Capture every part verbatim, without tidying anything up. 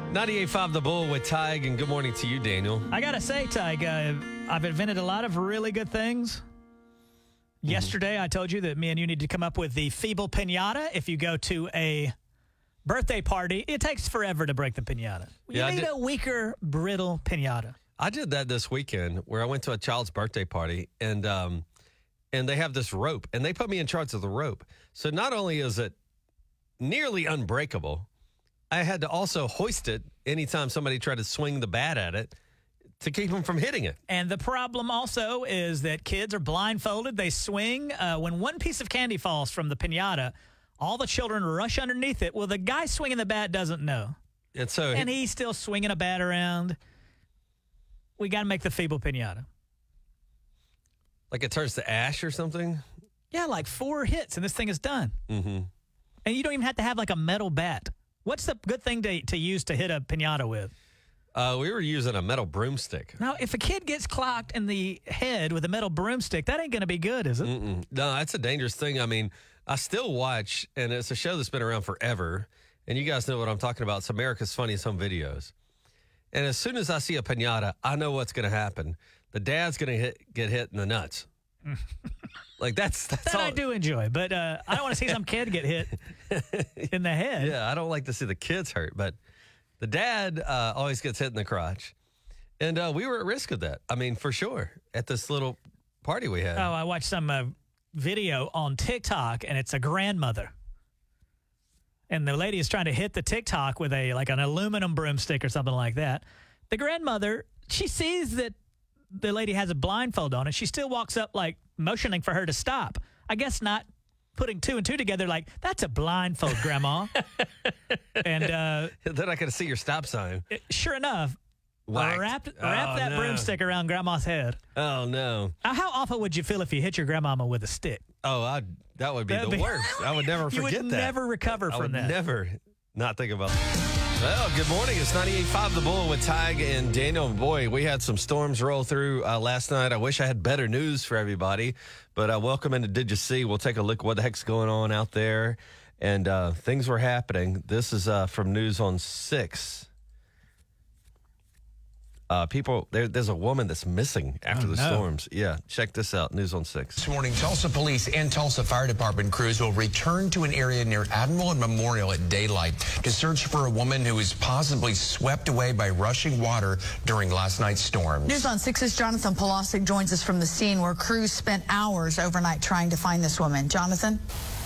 ninety-eight point five The Bull with Tig, and good morning to you, Daniel. I got to say, Tig, uh, I've invented a lot of really good things. Mm-hmm. Yesterday, I told you that me and you need to come up with the feeble pinata. If you go to a birthday party, it takes forever to break the pinata. You Yeah, need a weaker, brittle pinata. I did that this weekend where I went to a child's birthday party, and um, and they have this rope, and they put me in charge of the rope. So not only is it nearly unbreakable, I had to also hoist it anytime somebody tried to swing the bat at it to keep them from hitting it. And the problem also is that kids are blindfolded. They swing. Uh, when one piece of candy falls from the pinata, all the children rush underneath it. Well, the guy swinging the bat doesn't know. And so, and he's still swinging a bat around. We got to make the feeble pinata. Like it turns to ash or something? Yeah, like four hits and this thing is done. Mm-hmm. And you don't even have to have like a metal bat. What's the good thing to, to use to hit a pinata with? Uh, we were using a metal broomstick. Now, if a kid gets clocked in the head with a metal broomstick, that ain't going to be good, is it? Mm-mm. No, that's a dangerous thing. I mean, I still watch, and it's a show that's been around forever, and you guys know what I'm talking about. It's America's Funniest Home Videos. And as soon as I see a pinata, I know what's going to happen. The dad's going to hit, get hit in the nuts. Like, that's, that's that all. I do enjoy, but uh, I don't want to see some kid get hit in the head. Yeah, I don't like to see the kids hurt, but the dad uh, always gets hit in the crotch. And uh, we were at risk of that. I mean, for sure, at this little party we had. Oh, I watched some uh, video on TikTok, and it's a grandmother. And the lady is trying to hit the TikTok with a like an aluminum broomstick or something like that. The grandmother, she sees that the lady has a blindfold on, and she still walks up like motioning for her to stop. I guess not putting two and two together like, that's a blindfold, Grandma. and uh, They're not going to see your stop sign. It, sure enough, Whacked. wrap, Oh, wrap that no. broomstick around Grandma's head. Oh, no. Now, how awful would you feel if you hit your grandmama with a stick? Oh, I, that would be That'd the be- worst. I would never You forget would that. never recover I from would that. never not think about that. Well, good morning. It's ninety-eight point five The Bull with Tig and Daniel. Boy, we had some storms roll through uh, last night. I wish I had better news for everybody, but uh, welcome into Did You See? We'll take a look at what the heck's going on out there, and uh, things were happening. This is uh, from News on six. Uh, people, there, there's a woman that's missing after Oh, the no. storms. Yeah, check this out. News on six. This morning, Tulsa Police and Tulsa Fire Department crews will return to an area near Admiral and Memorial at daylight to search for a woman who was possibly swept away by rushing water during last night's storms. News on six's Jonathan Polosic joins us from the scene where crews spent hours overnight trying to find this woman. Jonathan?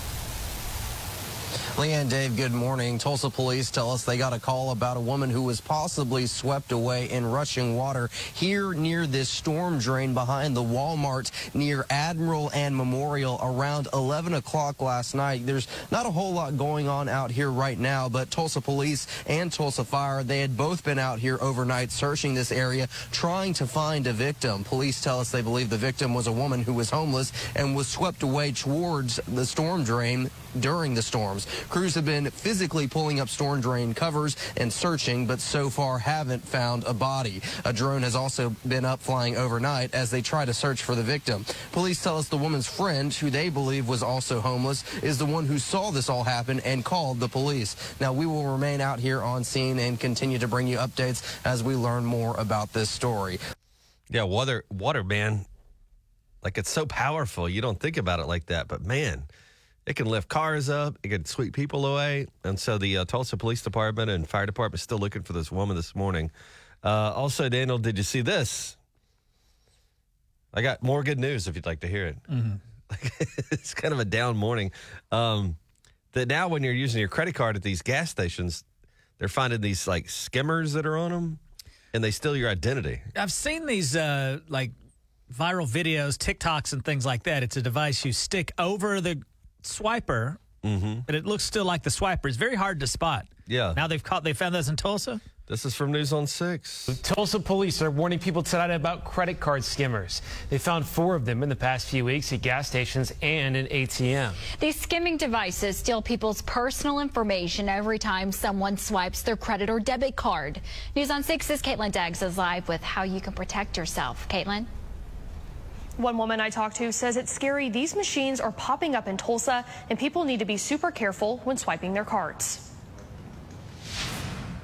Leanne, Dave, good morning. Tulsa police tell us they got a call about a woman who was possibly swept away in rushing water here near this storm drain behind the Walmart near Admiral and Memorial around eleven o'clock last night. There's not a whole lot going on out here right now, but Tulsa police and Tulsa Fire, they had both been out here overnight searching this area, trying to find a victim. Police tell us they believe the victim was a woman who was homeless and was swept away towards the storm drain during the storms. Crews have been physically pulling up storm drain covers and searching, but so far haven't found a body. A drone has also been up flying overnight as they try to search for the victim. Police tell us the woman's friend, who they believe was also homeless, is the one who saw this all happen and called the police. Now, we will remain out here on scene and continue to bring you updates as we learn more about this story. Yeah, water, water, man. Like, it's so powerful. You don't think about it like that, but man, it can lift cars up. It can sweep people away. And so the uh, Tulsa Police Department and Fire Department is still looking for this woman this morning. Uh, also, Daniel, did you see this? I got more good news if you'd like to hear it. Mm-hmm. It's kind of a down morning. Um, that now when you're using your credit card at these gas stations, they're finding these like skimmers that are on them, and they steal your identity. I've seen these uh, like viral videos, TikToks and things like that. It's a device you stick over the swiper, Mm-hmm. but it looks still like the swiper. It's very hard to spot. Yeah. Now they've caught, they found this in Tulsa? This is from News on six. Tulsa police are warning people tonight about credit card skimmers. They found four of them in the past few weeks at gas stations and an A T M. These skimming devices steal people's personal information every time someone swipes their credit or debit card. News on six's Caitlin Daggs is live with how you can protect yourself. Caitlin? One woman I talked to says it's scary. These machines are popping up in Tulsa, and people need to be super careful when swiping their cards.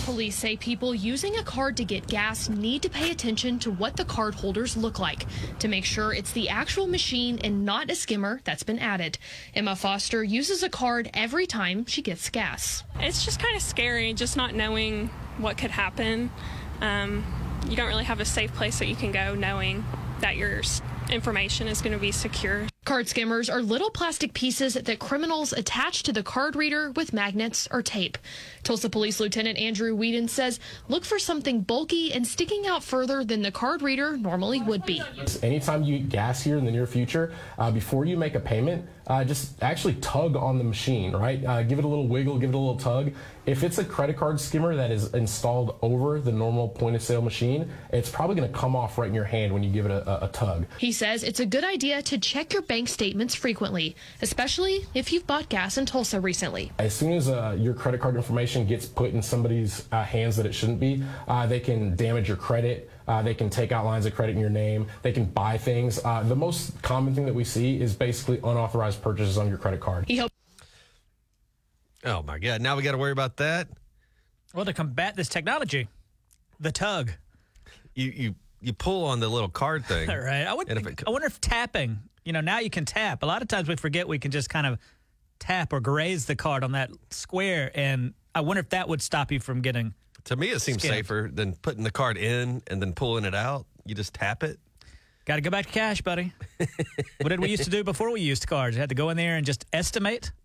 Police say people using a card to get gas need to pay attention to what the card holders look like to make sure it's the actual machine and not a skimmer that's been added. Emma Foster uses a card every time she gets gas. It's just kind of scary, just not knowing what could happen. Um, you don't really have a safe place that you can go knowing that your information is going to be secure. Card skimmers are little plastic pieces that criminals attach to the card reader with magnets or tape. Tulsa Police Lieutenant Andrew Whedon says look for something bulky and sticking out further than the card reader normally would be. Anytime you get gas here in the near future, uh, before you make a payment, uh, just actually tug on the machine, right? Uh, give it a little wiggle, give it a little tug. If it's a credit card skimmer that is installed over the normal point of sale machine, it's probably going to come off right in your hand when you give it a, a, a tug. He says it's a good idea to check your bank statements frequently, especially if you've bought gas in Tulsa recently. As soon as uh, your credit card information gets put in somebody's uh, hands that it shouldn't be, uh, they can damage your credit. Uh, they can take out lines of credit in your name. They can buy things. Uh, the most common thing that we see is basically unauthorized purchases on your credit card. He hopes Oh, my God. Now we got to worry about that? Well, to combat this technology, the tug. You you you pull on the little card thing. All right. I, would, and if it, I wonder if tapping, you know, now you can tap. A lot of times we forget we can just kind of tap or graze the card on that square, and I wonder if that would stop you from getting To me, it seems skinned. safer than putting the card in and then pulling it out. You just tap it. Got to go back to cash, buddy. What did we used to do before we used cards? You had to go in there and just estimate.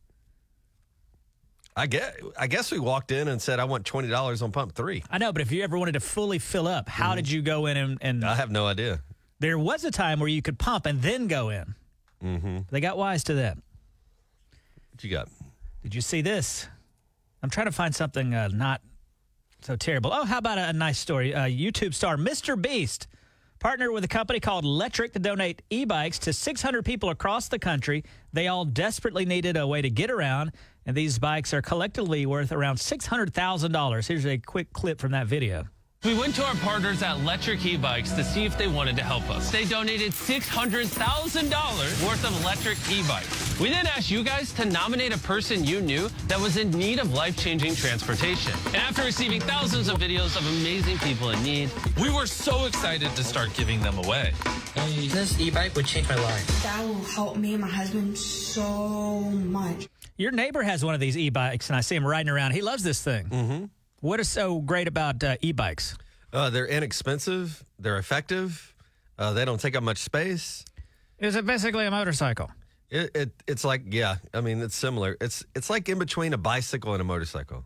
I guess, I guess we walked in and said, I want twenty dollars on pump three. I know, but if you ever wanted to fully fill up, how mm-hmm. did you go in and, and... I have no idea. There was a time where you could pump and then go in. Mm-hmm. They got wise to that. What you got? Did you see this? I'm trying to find something uh, not so terrible. Oh, how about a, a nice story? Uh, YouTube star Mister Beast partnered with a company called Lectric to donate e-bikes to six hundred people across the country. They all desperately needed a way to get around, and these bikes are collectively worth around six hundred thousand dollars. Here's a quick clip from that video. We went to our partners at Lectric e-bikes to see if they wanted to help us. They donated six hundred thousand dollars worth of electric e-bikes. We then asked you guys to nominate a person you knew that was in need of life-changing transportation. And after receiving thousands of videos of amazing people in need, we were so excited to start giving them away. This e-bike would change my life. That will help me and my husband so much. Your neighbor has one of these e-bikes, and I see him riding around. He loves this thing. Mm-hmm. What is so great about uh, e-bikes? Uh, they're inexpensive. They're effective. Uh, they don't take up much space. Is it basically a motorcycle? It, it It's like, yeah, I mean, it's similar. It's it's like in between a bicycle and a motorcycle.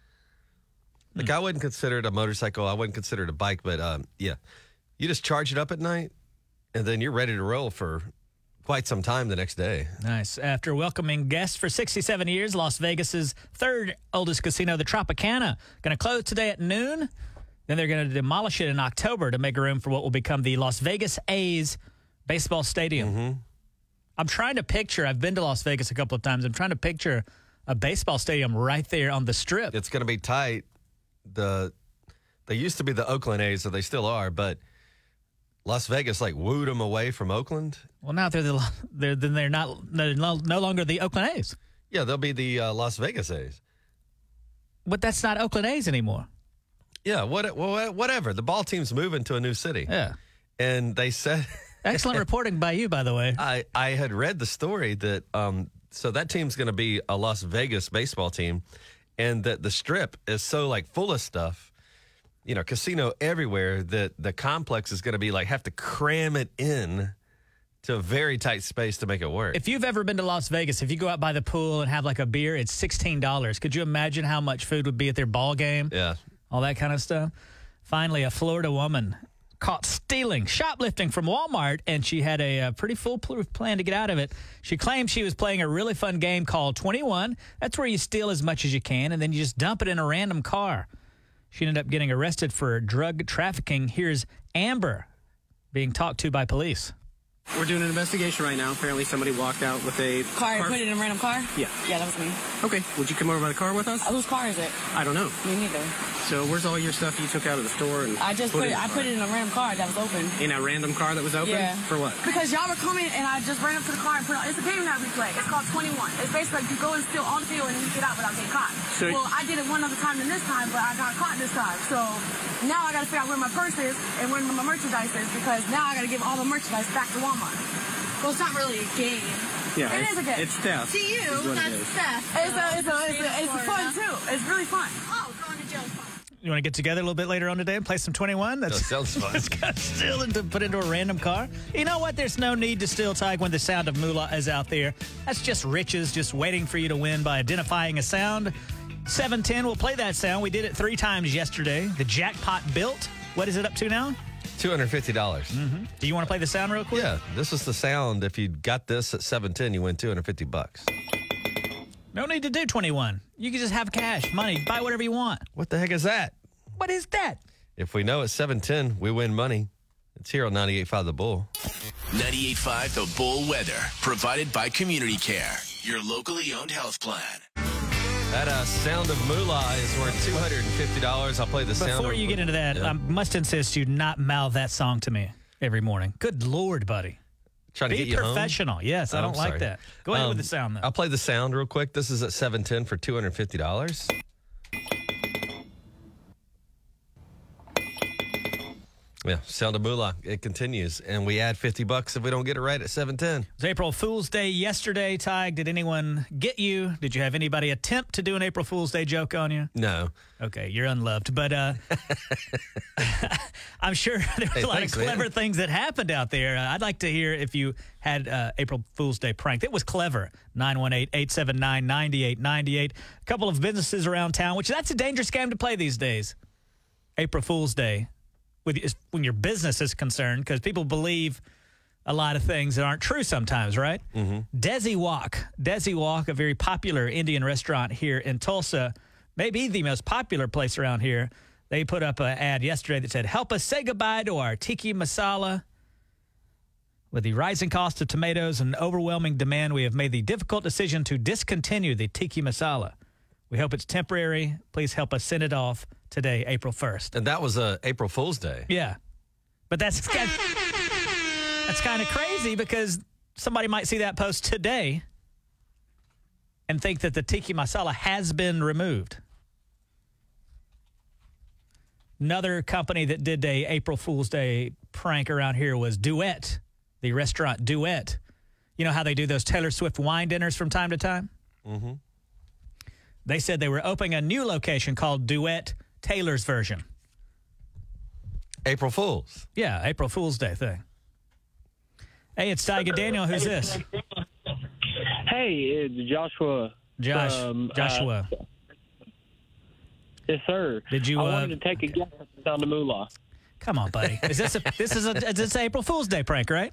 Like, hmm. I wouldn't consider it a motorcycle. I wouldn't consider it a bike, but um, yeah. You just charge it up at night, and then you're ready to roll for quite some time the next day. Nice. After welcoming guests for sixty-seven years, Las Vegas's third oldest casino, the Tropicana, going to close today at noon. Then they're going to demolish it in October to make room for what will become the Las Vegas A's baseball stadium. Mm-hmm. I'm trying to picture, I've been to Las Vegas a couple of times, I'm trying to picture a baseball stadium right there on the Strip. It's going to be tight. The They used to be the Oakland A's, so they still are, but Las Vegas like wooed them away from Oakland. Well, now they're the they're then they're not they're no, no longer the Oakland A's. Yeah, they'll be the uh, Las Vegas A's. But that's not Oakland A's anymore. Yeah, what well, whatever. The ball team's moving to a new city. Yeah, and they said excellent reporting by you, by the way. I I had read the story that um so that team's going to be a Las Vegas baseball team, and that the Strip is so like full of stuff. You know, casino everywhere, that the complex is going to be like, have to cram it in to a very tight space to make it work. If you've ever been to Las Vegas, if you go out by the pool and have like a beer, it's sixteen dollars. Could you imagine how much food would be at their ball game? Yeah. All that kind of stuff. Finally, a Florida woman caught stealing, shoplifting from Walmart, and she had a, a pretty foolproof plan to get out of it. She claimed she was playing a really fun game called twenty-one. That's where you steal as much as you can, and then you just dump it in a random car. She ended up getting arrested for drug trafficking. Here's Amber being talked to by police. We're doing an investigation right now. Apparently somebody walked out with a Car, put it in a random car? Yeah. Yeah, that was me. Okay. Would you come over by the car with us? Uh, whose car is it? I don't know. Me neither. So where's all your stuff you took out of the store? And I just put, it, I put it in a random car that was open. In a random car that was open? Yeah. For what? Because y'all were coming and I just ran up to the car and put it on. It's a game that we play. It's called twenty-one. It's basically like you go and steal all the fuel and then you get out without getting caught. So well, I did it one other time than this time, but I got caught this time. So now I got to figure out where my purse is and where my merchandise is because now I got to give all the merchandise back to Walmart. Well, it's not really a game. Yeah, it is a game. It's theft. To you, that's theft. It's, a, it's, a, it's, a, it's fun, too. It's really fun. Oh, going to jail is fun. You want to get together a little bit later on today and play some twenty-one? That sounds fun. It's got steal and to put into a random car. You know what? There's no need to steal, Tig, when the sound of moolah is out there. That's just riches just waiting for you to win by identifying a sound. seven ten, we'll play that sound. We did it three times yesterday. The jackpot built. What is it up to now? two hundred fifty dollars. Mm-hmm. Do you want to play the sound real quick? Yeah, this is the sound. If you got this at seven ten, you win two hundred fifty bucks. No need to do twenty-one. You can just have cash, money, buy whatever you want. What the heck is that? What is that? If we know it's seven ten, we win money. It's here on ninety-eight point five The Bull. ninety-eight point five The Bull weather, provided by Community Care, your locally owned health plan. That uh, sound of moolah is worth two hundred fifty dollars. I'll play the sound. Before you get into that, yeah. I must insist you not mouth that song to me every morning. Good Lord, buddy. Trying to Be get you professional. Home? Yes, I Oh, don't I'm like sorry. that. Go ahead Um, with the sound, though. I'll play the sound real quick. This is at seven ten for two hundred fifty dollars. Yeah, sound of moolah. It continues, and we add fifty bucks if we don't get it right at seven ten. It was April Fool's Day yesterday, Tig. Did anyone get you? Did you have anybody attempt to do an April Fool's Day joke on you? No. Okay, you're unloved. But uh, I'm sure there were Hey, a lot thanks, of clever man. things that happened out there. Uh, I'd like to hear if you had uh, April Fool's Day prank. It was clever. nine one eight, eight seven nine, nine eight nine eight. A couple of businesses around town, which that's a dangerous game to play these days. April Fool's Day. With, when your business is concerned, because people believe a lot of things that aren't true sometimes, right? Mm-hmm. Desi Wok. Desi Wok, a very popular Indian restaurant here in Tulsa, maybe the most popular place around here. They put up an ad yesterday that said, help us say goodbye to our tiki masala. With the rising cost of tomatoes and overwhelming demand, we have made the difficult decision to discontinue the tiki masala. We hope it's temporary. Please help us send it off today, April first. And that was uh, April Fool's Day. Yeah. But that's kind that's kind of crazy because somebody might see that post today and think that the tiki masala has been removed. Another company that did a April Fool's Day prank around here was Duet, the restaurant Duet. You know how they do those Taylor Swift wine dinners from time to time? Mm-hmm. They said they were opening a new location called Duet Taylor's Version. April Fool's. Yeah, April Fool's Day thing. Hey, it's Tig and Daniel. Who's this? Hey, it's Joshua. Josh. From, Joshua. Uh, yes, sir. Did you, I uh, wanted to take a guess at the sound of moolah. Come on, buddy. Is this a this is a is this an April Fool's Day prank, right?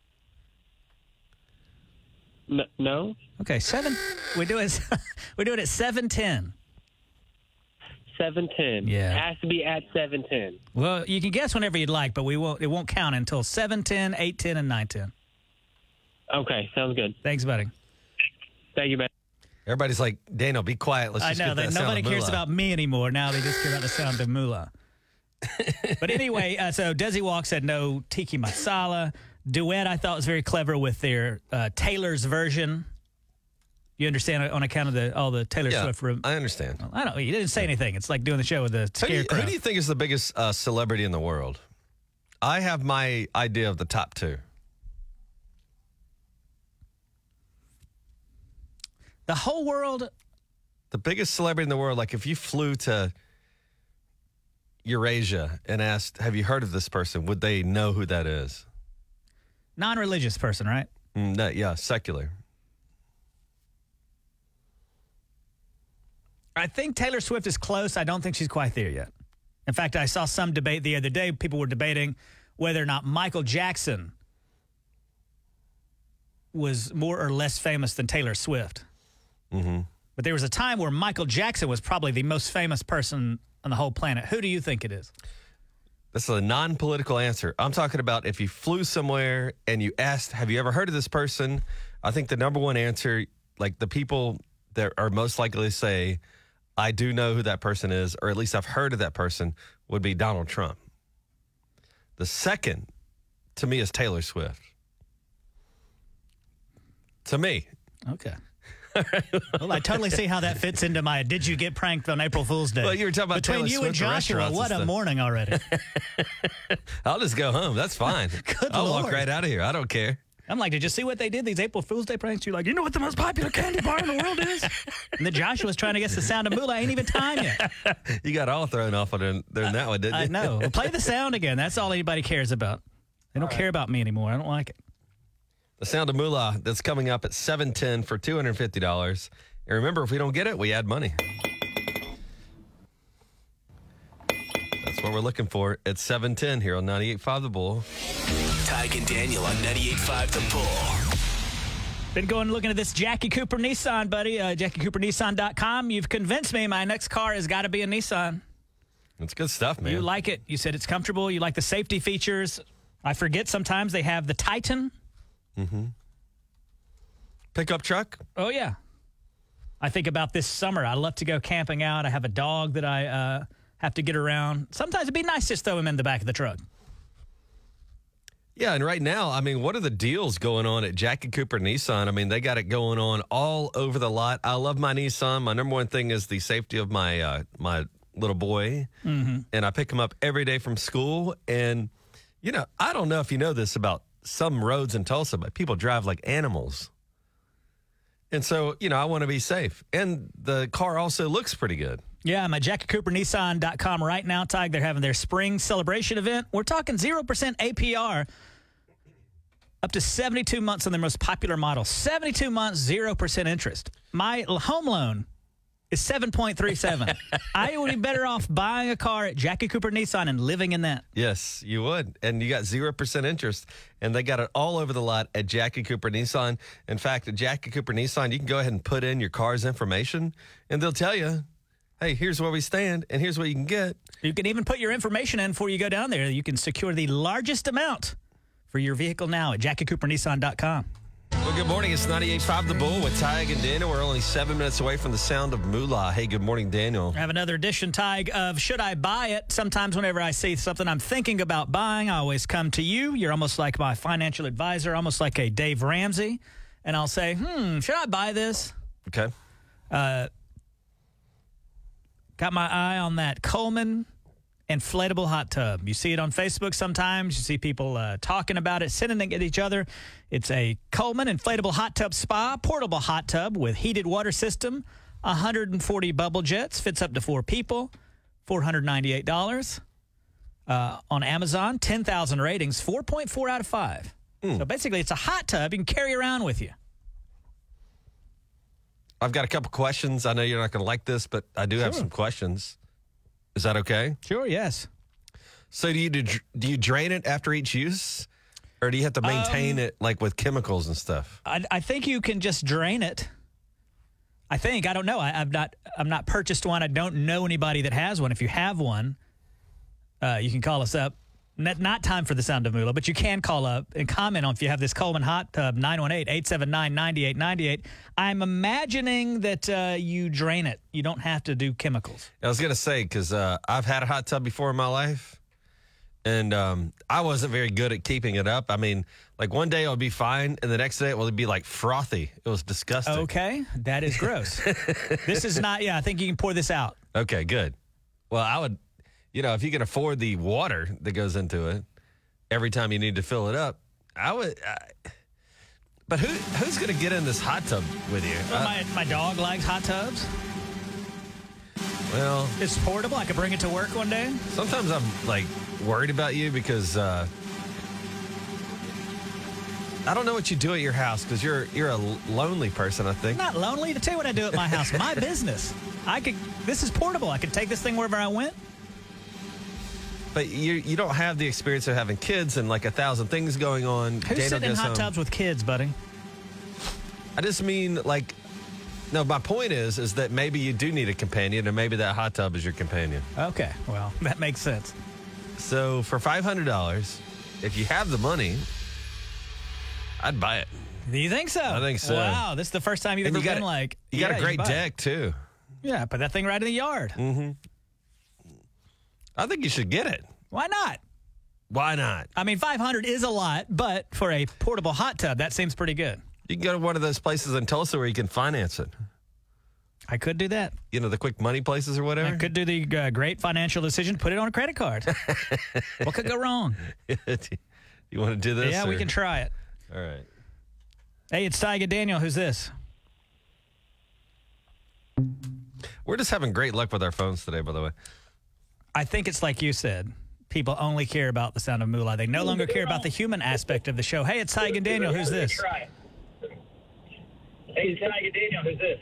N- no. Okay, seven. We do it. We do it at seven ten. Seven ten. Yeah. It has to be at seven ten. Well, you can guess whenever you'd like, but we won't. It won't count until seven ten, eight ten, and nine ten. Okay, sounds good. Thanks, buddy. Thank you, man. Everybody's like, Daniel, be quiet. Let's I just know get that that sound nobody of cares moolah. about me anymore. Now they just care about the sound of moolah. But anyway, uh, so Desi Walk said no tiki masala. Duet, I thought was very clever with their uh, Taylor's version. You understand on account of the all the Taylor Yeah, Swift room. I understand. I don't. You didn't say anything. It's like doing the show with the Who do, you, scarecrow. who do you think is the biggest uh, celebrity in the world? I have my idea of the top two. The whole world. The biggest celebrity in the world, like if you flew to Eurasia and asked, have you heard of this person? Would they know who that is? Non-religious person, right? Mm, no, yeah, secular. I think Taylor Swift is close. I don't think she's quite there yet. In fact, I saw some debate the other day. People were debating whether or not Michael Jackson was more or less famous than Taylor Swift. Mm-hmm. But there was a time where Michael Jackson was probably the most famous person on the whole planet. Who do you think it is? This is a non-political answer. I'm talking about if you flew somewhere and you asked, have you ever heard of this person? I think the number one answer, like the people that are most likely to say, I do know who that person is, or at least I've heard of that person, would be Donald Trump. The second, to me, is Taylor Swift. To me. Okay. Well, I totally see how that fits into my did you get pranked on April Fool's Day. Well, you were talking about Between Taylor you Swift and Joshua, restaurants what and a stuff. morning already. I'll just go home. That's fine. Good I'll Lord. walk right out of here. I don't care. I'm like, did you see what they did? These April Fool's Day pranks? You're like, you know what the most popular candy bar in the world is? And then Joshua's trying to guess the sound of moolah. Ain't even time yet. You got all thrown off on during that one, didn't you? I know. Well, play the sound again. That's all anybody cares about. They don't All care about me anymore. I don't like it. The Sound of Moolah that's coming up at seven ten for two hundred fifty dollars. And remember, if we don't get it, we add money. That's what we're looking for at seven ten here on ninety-eight point five The Bull. Tyke and Daniel on ninety-eight point five The Bull. Been going looking at this Jackie Cooper Nissan, buddy. Uh, Jackie Cooper Nissan dot com. You've convinced me my next car has got to be a Nissan. That's good stuff, man. You like it. You said it's comfortable. You like the safety features. I forget sometimes they have the Titan. Mm-hmm. Pickup truck? Oh, yeah. I think about this summer. I love to go camping out. I have a dog that I uh, have to get around. Sometimes it'd be nice just throw him in the back of the truck. Yeah, and right now, I mean, what are the deals going on at Jackie Cooper Nissan? I mean, they got it going on all over the lot. I love my Nissan. My number one thing is the safety of my uh, my little boy. Mm-hmm. And I pick him up every day from school. And, you know, I don't know if you know this about some roads in Tulsa, but people drive like animals. And so, you know, I want to be safe. And the car also looks pretty good. Yeah, I'm at Jackie Cooper Nissan dot com right now, Tig. They're having their spring celebration event. We're talking zero percent A P R, up to seventy-two months on their most popular model. seventy-two months, zero percent interest. My home loan is seven point three seven. I would be better off buying a car at Jackie Cooper Nissan and living in that. Yes, you would. And you got zero percent interest. And they got it all over the lot at Jackie Cooper Nissan. In fact, at Jackie Cooper Nissan, you can go ahead and put in your car's information, and they'll tell you, hey, here's where we stand, and here's what you can get. You can even put your information in before you go down there. You can secure the largest amount for your vehicle now at Jackie Cooper Nissan dot com. Well, good morning. It's ninety-eight point five The Bull with Tig and Daniel. We're only seven minutes away from the sound of moolah. Hey, good morning, Daniel. I have another edition, Tig, of Should I Buy It? Sometimes whenever I see something I'm thinking about buying, I always come to you. You're almost like my financial advisor, almost like a Dave Ramsey. And I'll say, hmm, should I buy this? Okay. Uh, got my eye on that Coleman inflatable hot tub. You see it on Facebook sometimes. You see people uh, talking about it, sending it at each other. It's a Coleman inflatable hot tub spa, portable hot tub with heated water system, one hundred forty bubble jets, fits up to four people, four hundred ninety-eight dollars. Uh, on Amazon, ten thousand ratings, four point four out of five. Mm. So basically, it's a hot tub you can carry around with you. I've got a couple questions. I know you're not going to like this, but I do have Sure. some questions. Is that okay? Sure, yes. So do you do, do you drain it after each use, or do you have to maintain Um, it like with chemicals and stuff? I, I think you can just drain it. I think. I don't know. I, I've not I'm not purchased one. I don't know anybody that has one. If you have one, uh, you can call us up. Not, not time for the sound of moolah, but you can call up and comment on if you have this Coleman hot tub, nine one eight, eight seven nine, nine eight nine eight. I'm imagining that uh, you drain it. You don't have to do chemicals. I was going to say, because uh, I've had a hot tub before in my life, and um, I wasn't very good at keeping it up. I mean, like one day it would be fine, and the next day it would be like frothy. It was disgusting. Okay, that is gross. This is not, yeah, I think you can pour this out. Okay, good. Well, I would, you know, if you can afford the water that goes into it every time you need to fill it up, I would. I, but who who's going to get in this hot tub with you? Well, I- my, my dog likes hot tubs. well, It's portable. I could bring it to work one day. sometimes I'm like worried about you because uh, I don't know what you do at your house because you're you're a lonely person. I think. I'm not lonely. To tell you what I do at my house, my business. I could. This is portable. I could take this thing wherever I went. But you you don't have the experience of having kids and like a thousand things going on. Who's Daniel sitting in goes hot home. tubs with kids, buddy? I just mean like. No, my point is, is that maybe you do need a companion, and maybe that hot tub is your companion. Okay, well, that makes sense. So for five hundred dollars, if you have the money, I'd buy it. Do you think so? I think so. Wow, this is the first time you've And ever you got been a- like, You got yeah, a great buy it. deck, too. Yeah, put that thing right in the yard. Mm-hmm. I think you should get it. Why not? Why not? I mean, five hundred is a lot, but for a portable hot tub, that seems pretty good. You can go to one of those places in Tulsa where you can finance it. I could do that. You know, the quick money places or whatever? I could do the uh, great financial decision, put it on a credit card. What could go wrong? You want to do this? Yeah, we or- can try it. All right. Hey, it's Tyga Daniel. Who's this? We're just having great luck with our phones today, by the way. I think it's like you said. People only care about the sound of moolah. They no longer care about the human aspect of the show. Hey, it's Tyga Daniel. Who's this? Hey, it's Tyga Daniel. Who's this?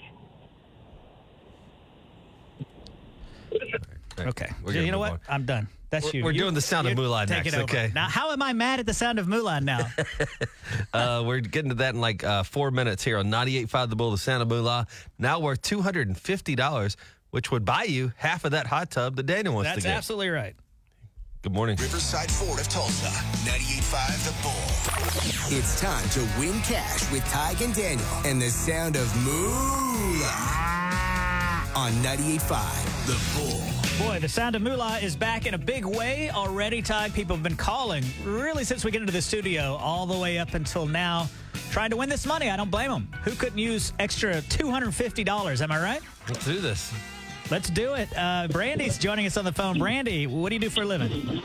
Okay. We're You gonna know move what? on. I'm done. That's We're- you. we're You- doing the sound of you moolah take next, it over. okay? Now, how am I mad at the sound of moolah now? Uh, we're getting to that in like uh, four minutes here on ninety-eight point five The Bull, the Santa Moolah. Now worth two hundred fifty dollars, which would buy you half of that hot tub that Daniel wants That's to get. absolutely right. Good morning. Riverside Ford of Tulsa, ninety-eight point five The Bull. It's time to win cash with Tyg and Daniel and the sound of moolah on ninety-eight point five The Bull. Boy, the sound of moolah is back in a big way already, Tyg. People have been calling really since we get into the studio all the way up until now, trying to win this money. I don't blame them. Who couldn't use extra two hundred fifty dollars? Am I right? Let's do this. Let's do it. Uh, Brandy's joining us on the phone. Brandy, what do you do for a living?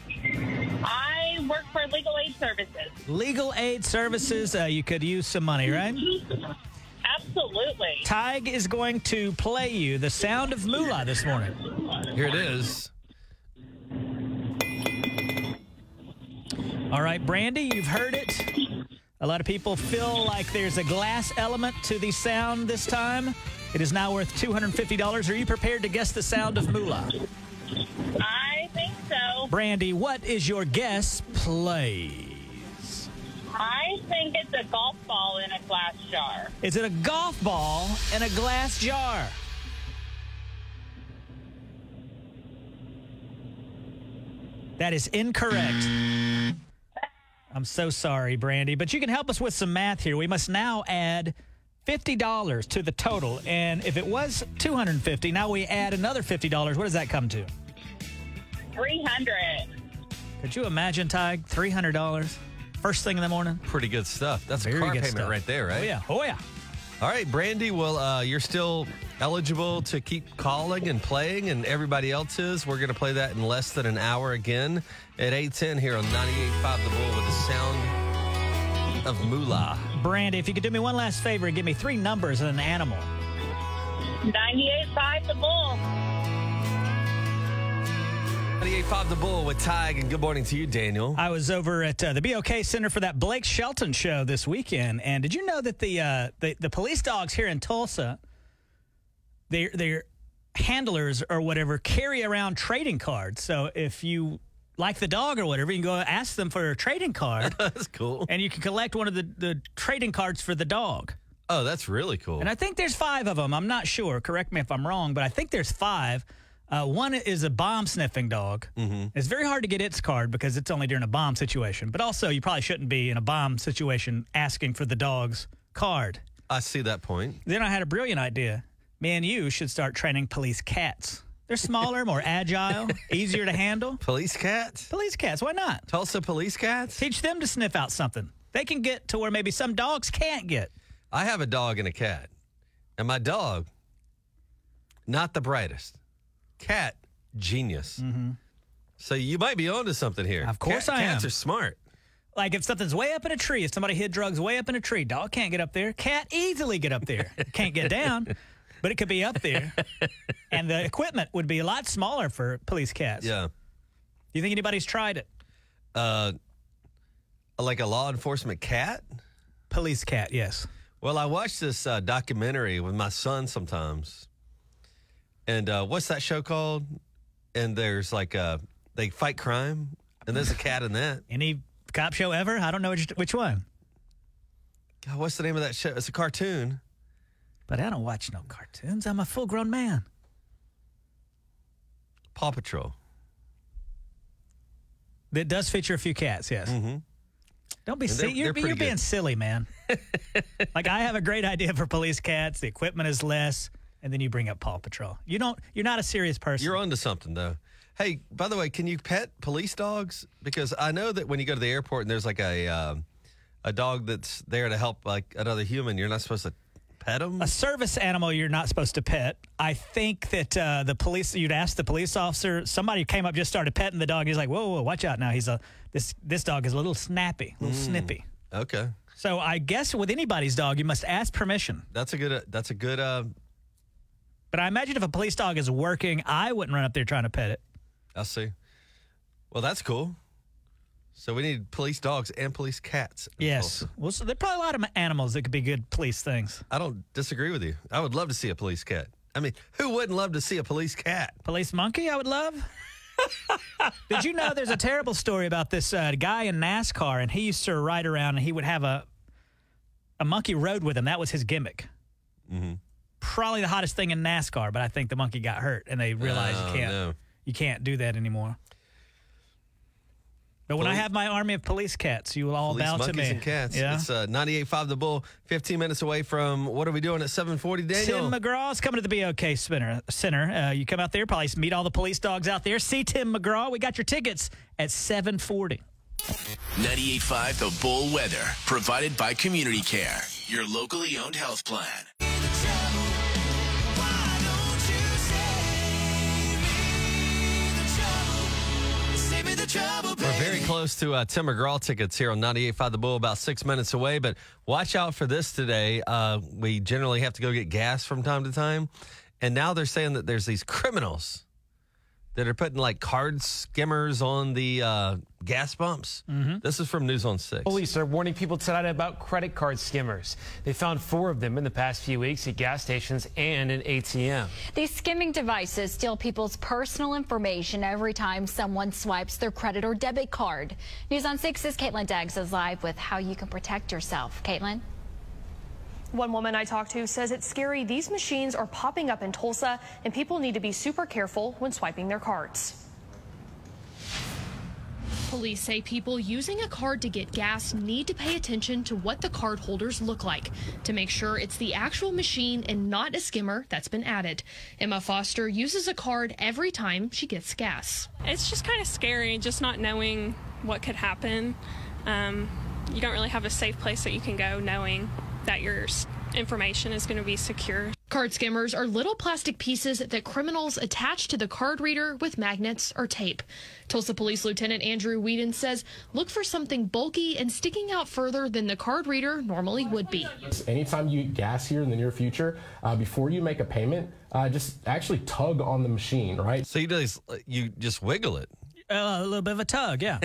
I work for Legal Aid Services. Legal aid services. Uh, you could use some money, right? Absolutely. Tyg is going to play you the sound of moolah this morning. Here it is. All right, Brandy, you've heard it. A lot of people feel like there's a glass element to the sound this time. It is now worth two hundred fifty dollars. Are you prepared to guess the sound of moolah? I think so. Brandy, what is your guess, please? I think it's a golf ball in a glass jar. Is it a golf ball in a glass jar? That is incorrect. I'm so sorry, Brandy, but you can help us with some math here. We must now add fifty dollars to the total, and if it was two hundred fifty dollars, now we add another fifty dollars. What does that come to? three hundred dollars. Could you imagine, Tyg, three hundred dollars first thing in the morning? Pretty good stuff. That's Very a car good payment stuff. right there, right? Oh, yeah. Oh, yeah. All right, Brandy, well, uh, you're still eligible to keep calling and playing, and everybody else is. We're going to play that in less than an hour again at eight ten here on ninety-eight point five The Bull with the sound of moolah. Brandy, if you could do me one last favor and give me three numbers and an animal. ninety-eight point five The Bull. ninety-eight point five The Bull with Tyg, and good morning to you, Daniel. I was over at uh, the B O K Center for that Blake Shelton show this weekend, and did you know that the uh, the, the police dogs here in Tulsa, their their handlers or whatever carry around trading cards. So if you like the dog or whatever, you can go ask them for a trading card. That's cool. And you can collect one of the, the trading cards for the dog. Oh, that's really cool. And I think there's five of them. I'm not sure. Correct me if I'm wrong, but I think there's five. Uh, one is a bomb sniffing dog. Mm-hmm. It's very hard to get its card because it's only during a bomb situation. But also, you probably shouldn't be in a bomb situation asking for the dog's card. I see that point. Then I had a brilliant idea. Me and you should start training police cats. They're smaller, more agile, easier to handle. Police cats? Police cats, why not? Tulsa police cats? Teach them to sniff out something. They can get to where maybe some dogs can't get. I have a dog and a cat. And my dog, not the brightest. Cat, genius. Mm-hmm. So you might be onto something here. Of course Cat, I am. Cats are smart. Like if something's way up in a tree, if somebody hid drugs way up in a tree, dog can't get up there. Cat easily get up there. Can't get down, but it could be up there. And the equipment would be a lot smaller for police cats. Yeah. Do you think anybody's tried it? Uh, like a law enforcement cat? Police cat, yes. Well, I watch this uh, documentary with my son sometimes. And uh, what's that show called? And there's like a, they fight crime, and there's a cat in that. Any cop show ever? I don't know which, which one. God, what's the name of that show? It's a cartoon. But I don't watch no cartoons. I'm a full-grown man. Paw Patrol. That does feature a few cats, yes. Mm-hmm. Don't be And silly. they're- You're, they're pretty you're being good. silly, man. Like, I have a great idea for police cats. The equipment is less, and then you bring up Paw Patrol. You don't. You're not a serious person. You're onto something, though. Hey, by the way, can you pet police dogs? Because I know that when you go to the airport and there's like a um, a dog that's there to help like another human, you're not supposed to pet them. A service animal you're not supposed to pet. I think that uh, the police, you'd ask the police officer, somebody came up, just started petting the dog. He's like, whoa, whoa, watch out now. He's a, this, this dog is a little snappy, a little Mm. snippy. Okay, So I guess with anybody's dog, you must ask permission. that's a good. Uh, that's a good. Uh, But I imagine if a police dog is working, I wouldn't run up there trying to pet it. I see. Well, that's cool. So we need police dogs and police cats. in Yes. Tulsa. Well, so there are probably a lot of animals that could be good police things. I don't disagree with you. I would love to see a police cat. I mean, who wouldn't love to see a police cat? Police monkey, I would love. Did you know there's a terrible story about this uh, guy in NASCAR, and he used to ride around, and he would have a a monkey rode with him. That was his gimmick. Mm-hmm. Probably the hottest thing in NASCAR, but I think the monkey got hurt, and they realized Oh, you can't no. you can't do that anymore. But when I Police- have my army of police cats, you will all Police bow to monkeys me. and cats. Yeah. It's uh, ninety-eight point five The Bull, fifteen minutes away from, what are we doing at seven forty, Daniel? Tim McGraw's coming to the B O K Center. Center. Uh, you come out there, probably meet all the police dogs out there. See Tim McGraw. We got your tickets at seven forty. ninety-eight point five The Bull weather, provided by Community Care, your locally owned health plan. We're very close to uh, Tim McGraw tickets here on ninety-eight point five The Bull, about six minutes away. But watch out for this today. Uh, we generally have to go get gas from time to time. And now they're saying that there's these criminals that are putting like card skimmers on the uh, gas pumps. Mm-hmm. This is from News on six. Police are warning people tonight about credit card skimmers. They found four of them in the past few weeks at gas stations and an A T M. These skimming devices steal people's personal information every time someone swipes their credit or debit card. News on six's Caitlin Daggs is live with how you can protect yourself. Caitlin? One woman I talked to says it's scary. These machines are popping up in Tulsa, and people need to be super careful when swiping their cards. Police say people using a card to get gas need to pay attention to what the card holders look like to make sure it's the actual machine and not a skimmer that's been added. Emma Foster uses a card every time she gets gas. It's just kind of scary, just not knowing what could happen. Um, you don't really have a safe place that you can go knowing that your s- information is going to be secure. Card skimmers are little plastic pieces that criminals attach to the card reader with magnets or tape. Tulsa Police Lieutenant Andrew Whedon says look for something bulky and sticking out further than the card reader normally would be. Anytime you get gas here in the near future, uh, before you make a payment, uh, just actually tug on the machine, right? So you just, you just wiggle it. Uh, a little bit of a tug, yeah.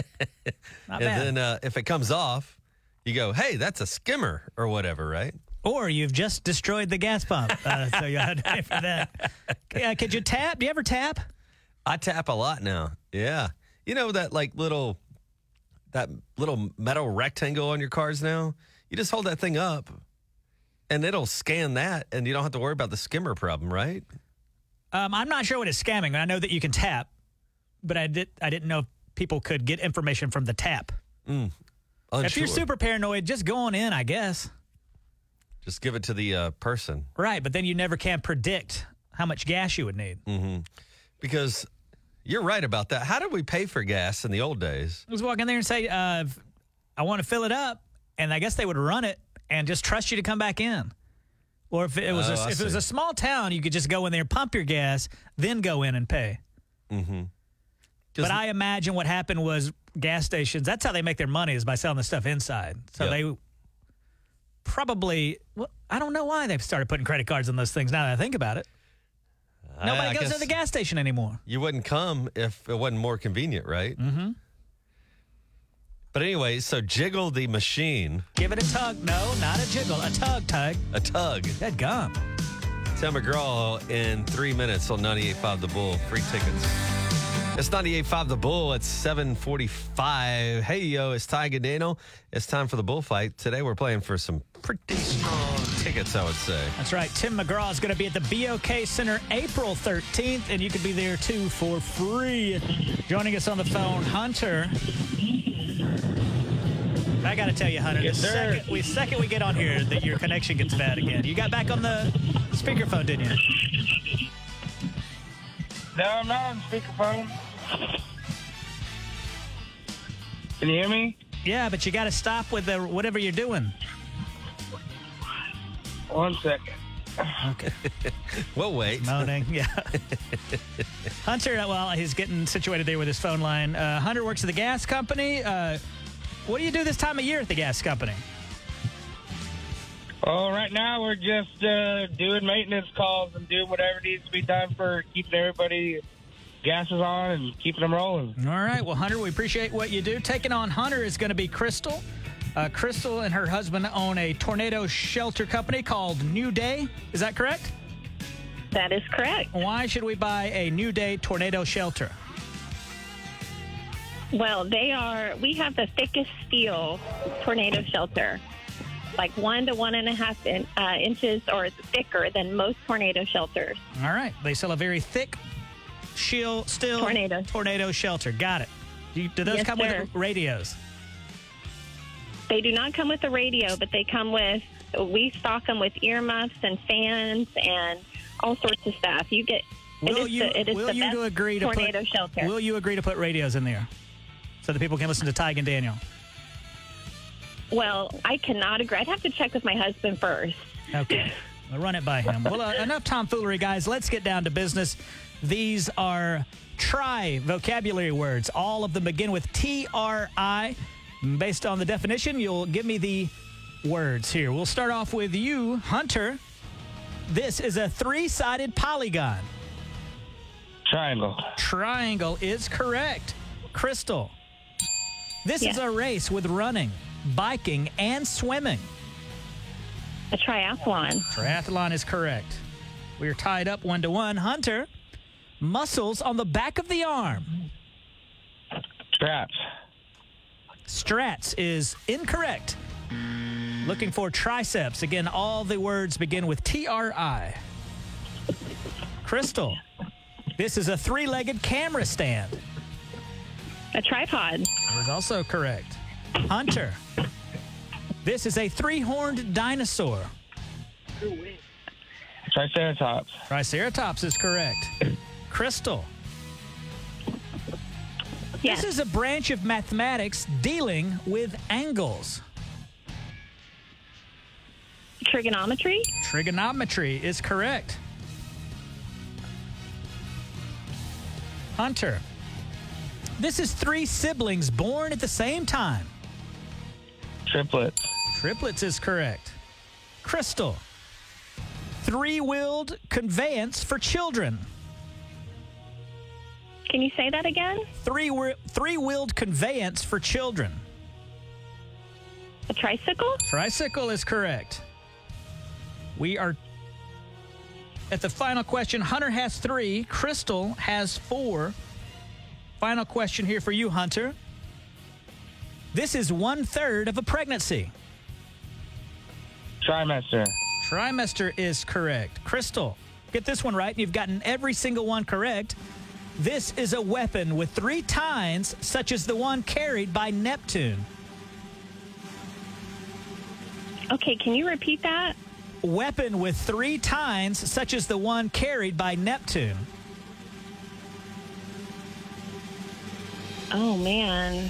Not and bad. then uh, if it comes off, you go, hey, that's a skimmer or whatever, right? Or you've just destroyed the gas pump, uh, so you had to pay for that. Uh, could you tap? Do you ever tap? I tap a lot now. Yeah. You know that like little that little metal rectangle on your cards now? You just hold that thing up and it'll scan that and you don't have to worry about the skimmer problem, right? Um, I'm not sure what is scamming. I know that you can tap, but I did I didn't know if people could get information from the tap. Mm, if you're unsure. super paranoid, just go on in, I guess. Just give it to the uh, person. Right, but then you never can predict how much gas you would need. Mm-hmm. Because you're right about that. How did we pay for gas in the old days? Just walk in there and say, uh, I want to fill it up, and I guess they would run it and just trust you to come back in. Or if it was Oh, a, I if it was see. a small town, you could just go in there, pump your gas, then go in and pay. Mm-hmm. But I imagine what happened was gas stations, that's how they make their money, is by selling the stuff inside. So Yep. they probably, well, I don't know why they've started putting credit cards on those things now that I think about it. I- Nobody I goes to guess the gas station anymore. You wouldn't come if it wasn't more convenient, right? Mm-hmm. But anyway, so jiggle the machine. Give it a tug. No, not a jiggle. A tug, tug. A tug. That gum. Tim McGraw in three minutes on ninety-eight point five The Bull. Free tickets. It's ninety-eight point five The Bull. It's seven forty-five. Hey, yo, it's Ty Gadano. It's time for the bullfight. Today we're playing for some pretty strong tickets. tickets, I would say. That's right. Tim McGraw is going to be at the B O K Center April thirteenth, and you could be there, too, for free. Joining us on the phone, Hunter. I got to tell you, Hunter, Yes, the sir. second we, second we get on here, that your connection gets bad again. You got back on the speakerphone, didn't you? No, I'm not on speakerphone. Can you hear me? Yeah, but you got to stop with the, whatever you're doing. One second. Okay. We'll wait. Moaning, yeah. Hunter, well, he's getting situated there with his phone line. Uh, Hunter works at the gas company. Uh, what do you do this time of year at the gas company? Well, right now we're just uh, doing maintenance calls and doing whatever needs to be done for keeping everybody gases on and keeping them rolling. All right. Well, Hunter, we appreciate what you do. Taking on Hunter is going to be Crystal. Uh, Crystal and her husband own a tornado shelter company called New Day. Is that correct? That is correct. Why should we buy a New Day tornado shelter? Well, they are, we have the thickest steel tornado shelter, like one to one and a half in, uh, inches or thicker than most tornado shelters. All right. They sell a very thick shield, still Tornado. tornado shelter. Got it. Do, you, do those Yes, come sir. with radios? They do not come with a radio, but they come with, we stock them with earmuffs and fans and all sorts of stuff. You get, it Will is you, the, it is will the you best to agree to tornado put, shelter. Will you agree to put radios in there so that people can listen to Tig and Daniel? Well, I cannot agree. I'd have to check with my husband first. Okay. I'll run it by him. Well, uh, enough tomfoolery, guys. Let's get down to business. These are try vocabulary words. All of them begin with T R I. Based on the definition, you'll give me the words here. We'll start off with you, Hunter. This is a three-sided polygon. Triangle. Triangle is correct. Crystal. This Yes. is a race with running, biking, and swimming. A triathlon. Triathlon is correct. We are tied up one to one. Hunter, muscles on the back of the arm. Straps. Strats is incorrect. Looking for triceps. Again, all the words begin with T R I. Crystal, this is a three-legged camera stand. A tripod. Is also correct. Hunter, this is a three-horned dinosaur. Triceratops. Triceratops is correct. Crystal, Yes. this is a branch of mathematics dealing with angles. Trigonometry. Trigonometry is correct. Hunter, this is three siblings born at the same time. Triplets. Triplets is correct. Crystal, three-wheeled conveyance for children. Can you say that again? Three three-wheeled conveyance for children. A tricycle? Tricycle is correct. We are at the final question. Hunter has three. Crystal has four. Final question here for you, Hunter. This is one-third of a pregnancy. Trimester. Trimester is correct. Crystal, get this one right, and you've gotten every single one correct. This is a weapon with three tines, such as the one carried by Neptune. Okay, can you repeat that? Weapon with three tines, such as the one carried by Neptune. Oh, man.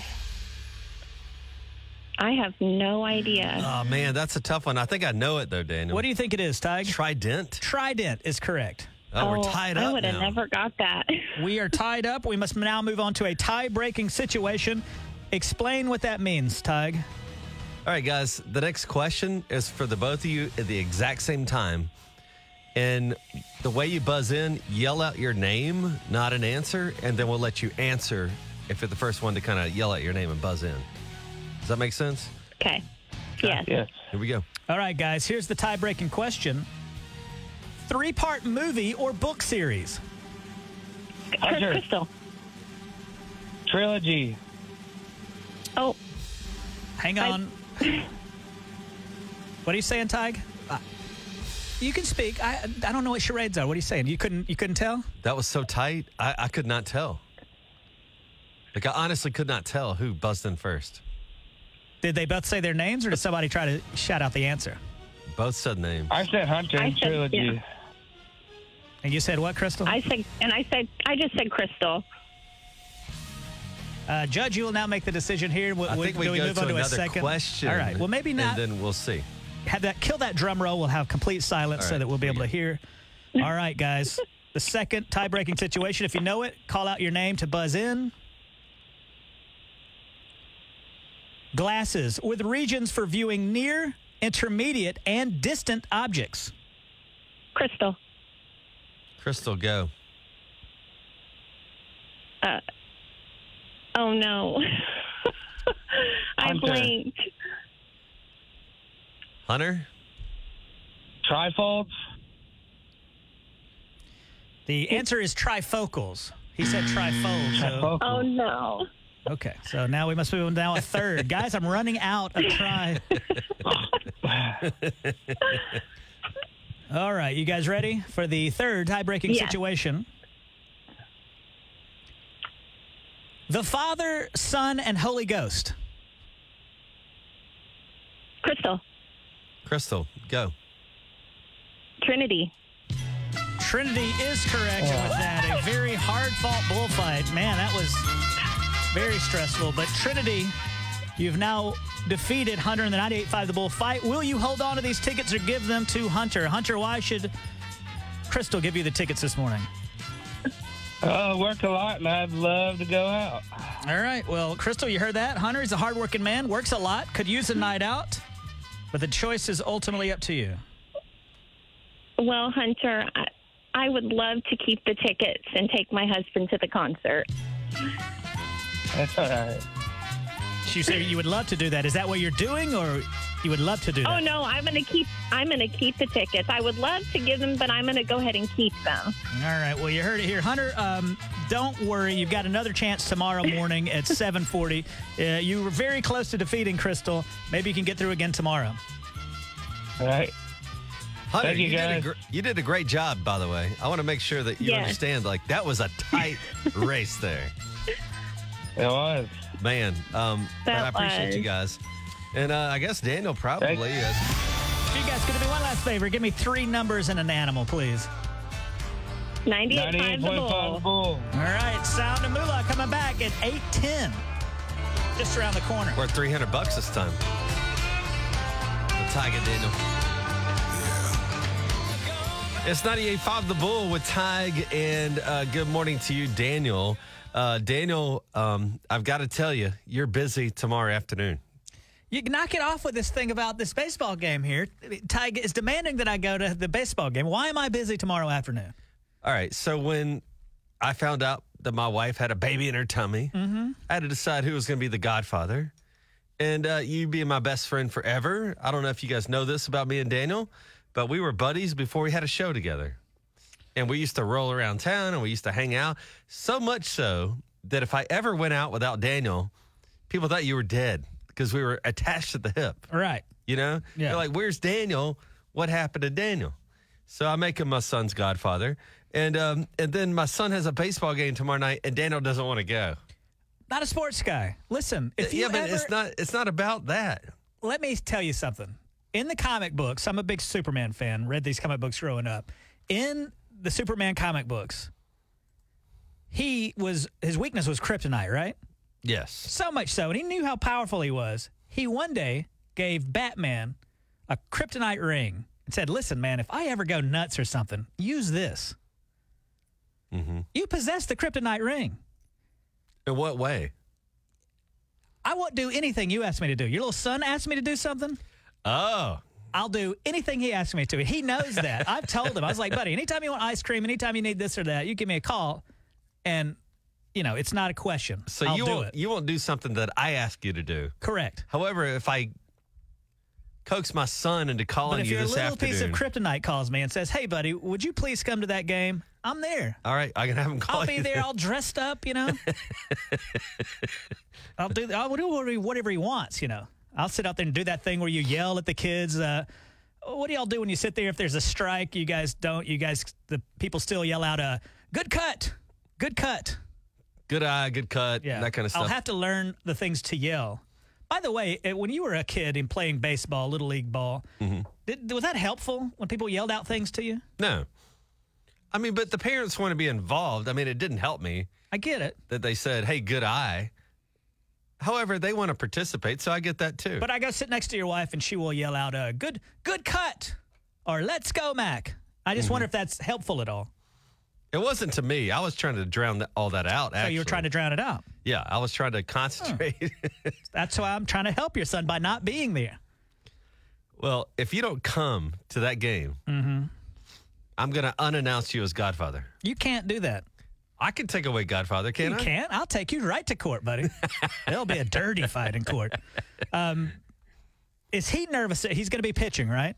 I have no idea. Oh, man, that's a tough one. I think I know it, though, Daniel. What do you think it is, Tig? Trident? Trident is correct. Oh, we're tied I up would have now. never got that. We are tied up. We must now move on to a tie-breaking situation. Explain what that means, Tig. All right, guys, the next question is for the both of you at the exact same time. And the way you buzz in, yell out your name, not an answer, and then we'll let you answer if you're the first one to kind of yell out your name and buzz in. Does that make sense? Okay. Yes. Yes. Here we go. All right, guys, here's the tie-breaking question. Three-part movie or book series? Hunter. Crystal. Trilogy. Oh. Hang on. What are you saying, Tig? Uh, you can speak. I I don't know what charades are. What are you saying? You couldn't you couldn't tell? That was so tight. I, I could not tell. Like, I honestly could not tell who buzzed in first. Did they both say their names, or did somebody try to shout out the answer? Both said names. I said Hunter I said- Trilogy. yeah. And you said what, Crystal? I said, and I said, I just said Crystal. Uh, Judge, you will now make the decision here. W- I w- think we do we go move to on to a another second question. All right. Well, maybe not. And then we'll see. Have that kill that drum roll. We'll have complete silence All so right, that we'll be able to hear. All right, guys. The second tie-breaking situation. If you know it, call out your name to buzz in. Glasses with regions for viewing near, intermediate, and distant objects. Crystal. Crystal, go. Uh, oh, no. I Hunter. blinked. Hunter? Trifolds. The answer is trifocals. He said trifold. So. Oh, no. Okay, so now we must move on now a third. Guys, I'm running out of try. All right, you guys ready for the third tie-breaking Yes. situation? The Father, Son, and Holy Ghost. Crystal. Crystal, go. Trinity. Trinity is correct with that. A very hard-fought bullfight. Man, that was very stressful. But Trinity, you've now defeated Hunter in the ninety-eight five The Bull fight. Will you hold on to these tickets or give them to Hunter? Hunter, why should Crystal give you the tickets this morning? Oh, work a lot, and I'd love to go out. All right. Well, Crystal, you heard that. Hunter is a hardworking man, works a lot, could use a night out, but the choice is ultimately up to you. Well, Hunter, I, I would love to keep the tickets and take my husband to the concert. That's all right. You say you would love to do that. Is that what you're doing, or you would love to do that? Oh no, I'm gonna keep. I'm gonna keep the tickets. I would love to give them, but I'm gonna go ahead and keep them. All right. Well, you heard it here, Hunter. Um, don't worry. You've got another chance tomorrow morning at seven forty. Uh, you were very close to defeating Crystal. Maybe you can get through again tomorrow. All right. Hunter, Thank you, you, did a guys. gr- you did a great job, by the way. I want to make sure that you Yes. understand, like, that was a tight race there. It was. Man, um, but That I appreciate was. you guys. And uh, I guess Daniel probably is. You guys, could do me one last favor. Give me three numbers and an animal, please. ninety-eight point five ninety-eight The point five Bull. Bull. All right. Sound of Moolah coming back at eight ten. Just around the corner. Worth three hundred bucks this time. The Tiger, Daniel. It's ninety-eight point five The Bull with Tig, and uh, good morning to you, Daniel. Uh, Daniel, um, I've got to tell you, you're busy tomorrow afternoon. You knock it off with this thing about this baseball game here. Ty is demanding that I go to the baseball game. Why am I busy tomorrow afternoon? All right, so when I found out that my wife had a baby in her tummy, Mm-hmm. I had to decide who was going to be the godfather. And uh, you being my best friend forever, I don't know if you guys know this about me and Daniel, but we were buddies before we had a show together. And we used to roll around town and we used to hang out. So much so that if I ever went out without Daniel, people thought you were dead because we were attached at the hip. Right. You know? Yeah. They're like, where's Daniel? What happened to Daniel? So I make him my son's godfather. And um, and then my son has a baseball game tomorrow night and Daniel doesn't want to go. Not a sports guy. Listen, if you yeah, but ever, it's not it's not about that. let me tell you something. In the comic books, I'm a big Superman fan. Read these comic books growing up. In the Superman comic books, he was his weakness was kryptonite, right? Yes. So much so, and he knew how powerful he was. He one day gave Batman a kryptonite ring and said, "Listen, man, if I ever go nuts or something, use this." Mm-hmm. You possess the kryptonite ring. In what way? I won't do anything you ask me to do. Your little son asked me to do something. Oh. I'll do anything he asks me to. He knows that. I've told him. I was like, buddy, anytime you want ice cream, anytime you need this or that, you give me a call. And, you know, it's not a question. So I'll you do won't it. you won't do something that I ask you to do. Correct. However, if I coax my son into calling But if you your this little afternoon, piece of kryptonite calls me and says, "Hey, buddy, would you please come to that game?" I'm there. all right, I can have him call I'll be you. there all dressed up, you know. I'll do I'll do whatever he, whatever he wants, you know. I'll sit out there and do that thing where you yell at the kids, uh, what do y'all do when you sit there? If there's a strike, you guys don't. You guys, the people still yell out a good cut, good cut, good eye, good cut, yeah, that kind of stuff. I'll have to learn the things to yell. By the way, eh, when you were a kid and playing baseball, little league ball, mm-hmm. did, was that helpful when people yelled out things to you? No. I mean, but the parents want to be involved. I mean, it didn't help me. I get it. That they said, hey, good eye. However, they want to participate, so I get that too. But I go sit next to your wife, and she will yell out, uh, good good cut, or let's go, Mac. I just mm-hmm. wonder if that's helpful at all. It wasn't to me. I was trying to drown that, all that out, actually. So you were trying to drown it out? Yeah, I was trying to concentrate. Oh. That's why I'm trying to help your son by not being there. Well, if you don't come to that game, mm-hmm. I'm going to unannounce you as Godfather. You can't do that. I can take away Godfather, can't you I? You can't. I'll take you right to court, buddy. It'll be a dirty fight in court. Um, is he nervous? He's going to be pitching, right?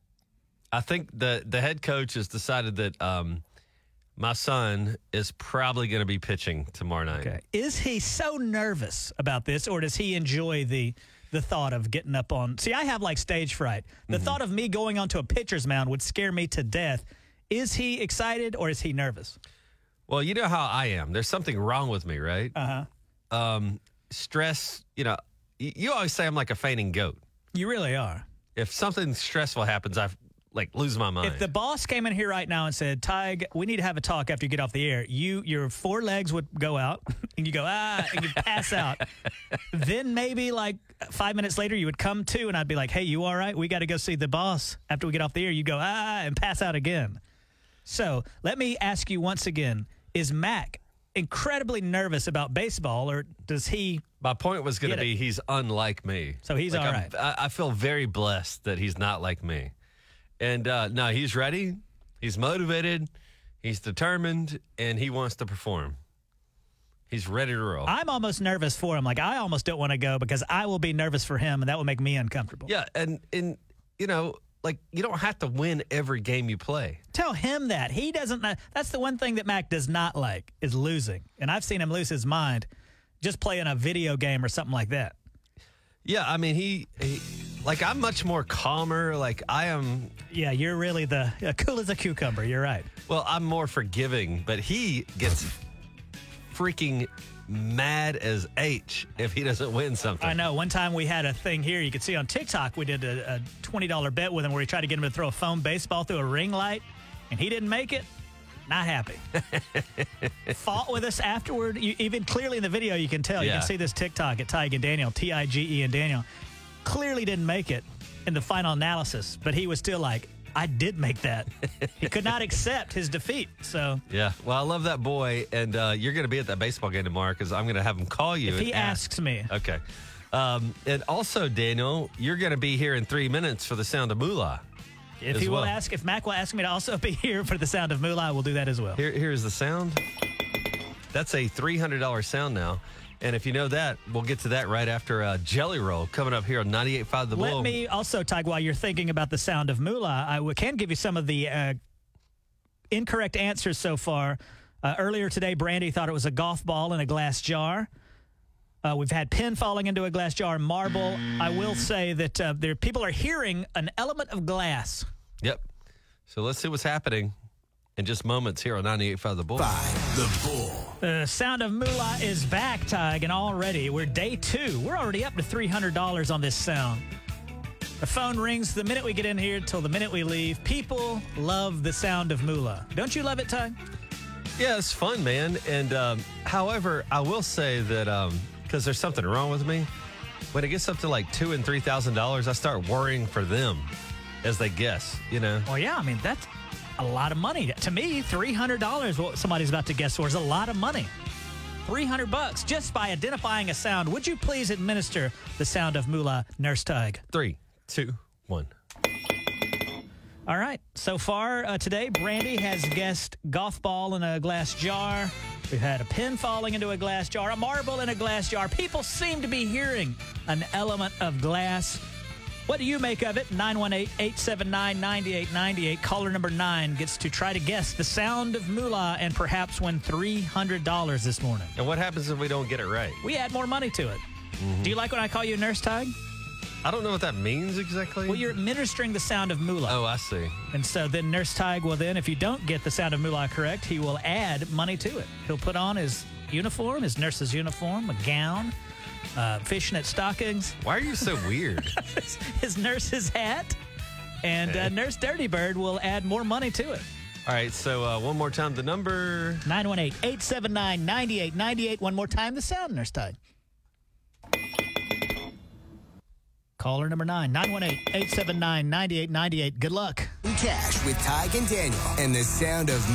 I think the, the head coach has decided that um, my son is probably going to be pitching tomorrow night. Okay. Is he so nervous about this, or does he enjoy the the thought of getting up on? See, I have like stage fright. The mm-hmm. thought of me going onto a pitcher's mound would scare me to death. Is he excited, or is he nervous? Well, you know how I am. There's something wrong with me, right? Uh-huh. Um, stress, you know, y- you always say I'm like a fainting goat. You really are. If something stressful happens, I like lose my mind. If the boss came in here right now and said, Tig, we need to have a talk after you get off the air, you your four legs would go out and you go, ah, and you pass out. Then maybe like five minutes later you would come to and I'd be like, hey, you all right? We got to go see the boss after we get off the air. You go, ah, and pass out again. So let me ask you once again, is Mac incredibly nervous about baseball, or does he? My point was going to be he's unlike me. So he's like all I'm, right. I, I feel very blessed that he's not like me. And uh, no, he's ready. He's motivated. He's determined, and he wants to perform. He's ready to roll. I'm almost nervous for him. Like, I almost don't want to go because I will be nervous for him, and that will make me uncomfortable. Yeah, and, and you know, like, you don't have to win every game you play. Tell him that. He doesn't. That's the one thing that Mac does not like is losing. And I've seen him lose his mind just playing a video game or something like that. Yeah, I mean, he, he like, I'm much more calmer. Like, I am. Yeah, you're really the uh, cool as a cucumber. You're right. Well, I'm more forgiving, but he gets freaking mad as H if he doesn't win something. I know. One time we had a thing here. You could see on TikTok, we did a, a twenty dollar bet with him where we tried to get him to throw a foam baseball through a ring light, and he didn't make it. Not happy. Fought with us afterward. You, even clearly in the video, you can tell. Yeah. You can see this TikTok at Tig and Daniel, T I G E and Daniel. Clearly didn't make it in the final analysis, but he was still like, I did make that. He could not accept his defeat. So yeah, well, I love that boy, and uh, you're going to be at that baseball game tomorrow because I'm going to have him call you. If and he ask. asks me. Okay. Um, and also, Daniel, you're going to be here in three minutes for the Sound of Moolah. If he well. will ask, if Mac will ask me to also be here for the Sound of Moolah, we'll do that as well. Here, here's the sound. That's a three hundred dollars sound now. And if you know that, we'll get to that right after uh, Jelly Roll coming up here on ninety-eight point five The Bull. Let me also, Tig, while you're thinking about the Sound of Moolah, I w- can give you some of the uh, incorrect answers so far. Uh, earlier today, Brandy thought it was a golf ball in a glass jar. Uh, we've had pin falling into a glass jar, marble. I will say that uh, there people are hearing an element of glass. Yep. So let's see what's happening in just moments here on ninety-eight point five The Bull. Five, The Bull. The Sound of Moolah is back, Tig, and already we're day two. We're already up to three hundred dollars on this sound. The phone rings the minute we get in here till the minute we leave. People love the Sound of Moolah. Don't you love it, Tig? Yeah, it's fun, man. And um, however, I will say that um, because there's something wrong with me, when it gets up to like two and three thousand dollars, I start worrying for them as they guess. You know? Well, yeah. I mean, that's a lot of money to me. Three hundred dollars. What somebody's about to guess for is a lot of money. Three hundred bucks just by identifying a sound. Would you please administer the Sound of Moolah, Nurse Tig? Three, two, one. All right. So far uh, today, Brandy has guessed golf ball in a glass jar. We've had a pin falling into a glass jar, a marble in a glass jar. People seem to be hearing an element of glass. What do you make of it? nine one eight, eight seven nine, nine eight nine eight. Caller number nine gets to try to guess the Sound of Moolah and perhaps win three hundred dollars this morning. And what happens if we don't get it right? We add more money to it. Mm-hmm. Do you like when I call you Nurse Tig? I don't know what that means exactly. Well, you're administering the sound of moolah. Oh, I see. And so then Nurse Tig will then, if you don't get the sound of moolah correct, he will add money to it. He'll put on his uniform, his nurse's uniform, a gown, uh, fishnet stockings. Why are you so weird? His nurse's hat. And uh, Nurse Dirty Bird will add more money to it. All right, so uh, one more time, the number... nine one eight, eight seven nine, nine eight nine eight. One more time, the sound, Nurse Tig. Caller number nine, nine one eight, eight seven nine, nine eight nine eight. Good luck. Cash with Tig and Daniel and the sound of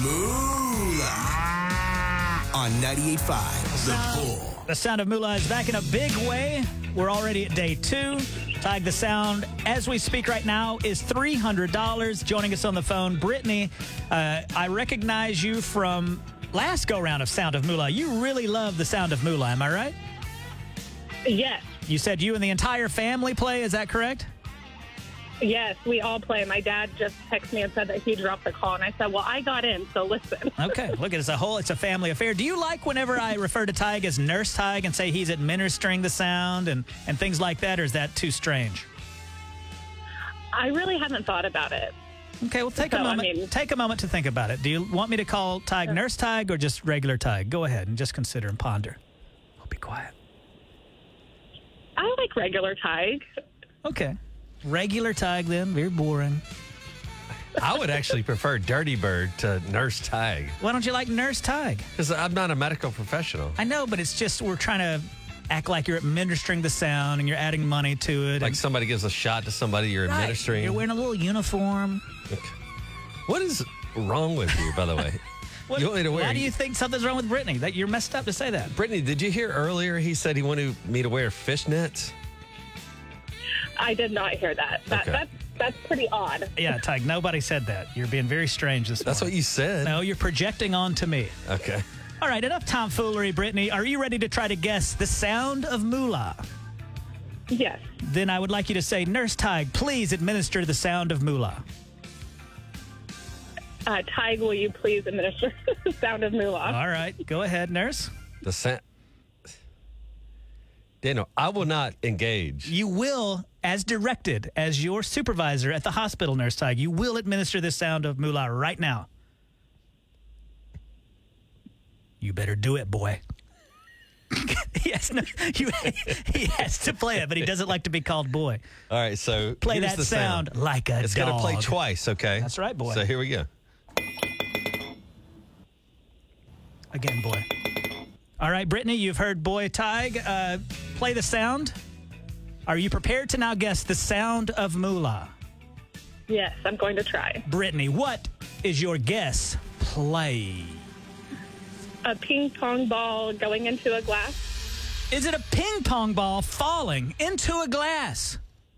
moolah on ninety-eight point five The Bull. The sound of moolah is back in a big way. We're already at day two. Tig the sound, as we speak right now, is three hundred dollars. Joining us on the phone, Brittany. Uh, I recognize you from last go-round of Sound of Moolah. You really love the sound of moolah, am I right? Yes. You said you and the entire family play, is that correct? Yes, we all play. My dad just texted me and said that he dropped the call, and I said, well, I got in, so listen. Okay, look, it's a whole, it's a family affair. Do you like whenever I refer to Tig as Nurse Tig and say he's administering the sound and, and things like that, or is that too strange? I really haven't thought about it. Okay, well, take So, a moment. I mean- take a moment to think about it. Do you want me to call Tig Nurse Tig or just regular Tig? Go ahead and just consider and ponder. I'll be quiet. I like regular Tig. Okay. Regular Tig, then. Very boring. I would actually prefer Dirty Bird to Nurse Tig. Why don't you like Nurse Tig? Because I'm not a medical professional. I know, but it's just we're trying to act like you're administering the sound and you're adding money to it. Like and, somebody gives a shot to somebody you're Right. administering. You're wearing a little uniform. Okay. What is wrong with you, by the way? What, You want me to wear- why do you think something's wrong with Brittany? That you're messed up to say that. Brittany, did you hear earlier he said he wanted me to wear fishnets? I did not hear that. that Okay. that's, that's pretty odd. Yeah, Tig, nobody said that. You're being very strange this That's morning. what you said. No, you're projecting onto me. Okay. All right, enough tomfoolery, Brittany. Are you ready to try to guess the sound of moolah? Yes. Then I would like you to say, Nurse Tig, please administer the sound of moolah. Uh, Tig, will you please administer the sound of moolah? All right, go ahead, Nurse. The sound. Daniel, I will not engage. You will, as directed, as your supervisor at the hospital, Nurse Tig, you will administer the sound of moolah right now. You better do it, boy. he, has no, you, he has to play it, but he doesn't like to be called boy. All right, so Play here's that the sound like a It's dog. going to play twice, okay? That's right, boy. So here we go. Again, boy. All right, Brittany, you've heard boy Tig. Uh, play the sound. Are you prepared to now guess the sound of moolah? Yes, I'm going to try. Brittany, what is your guess? Play. A ping pong ball going into a glass. Is it a ping pong ball falling into a glass?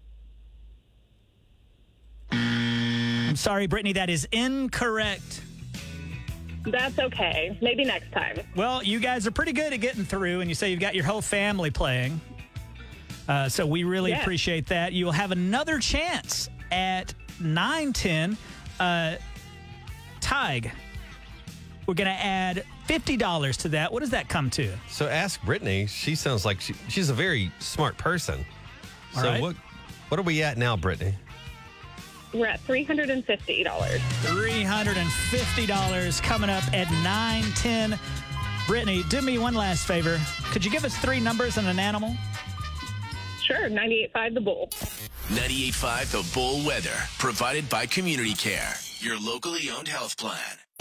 I'm sorry, Brittany, that is incorrect. That's okay. Maybe next time. Well, you guys are pretty good at getting through, and you say you've got your whole family playing. Uh, so we really Yeah. appreciate that. You'll have another chance at nine ten. Uh, Tig, we're going to add fifty dollars to that. What does that come to? So ask Brittany. She sounds like she, she's a very smart person. All so right. what what are we at now, Brittany? We're at three hundred fifty dollars. three hundred fifty dollars coming up at nine ten. Brittany, do me one last favor. Could you give us three numbers and an animal? Sure, ninety-eight point five The Bull. ninety-eight point five The Bull weather, provided by Community Care, your locally owned health plan.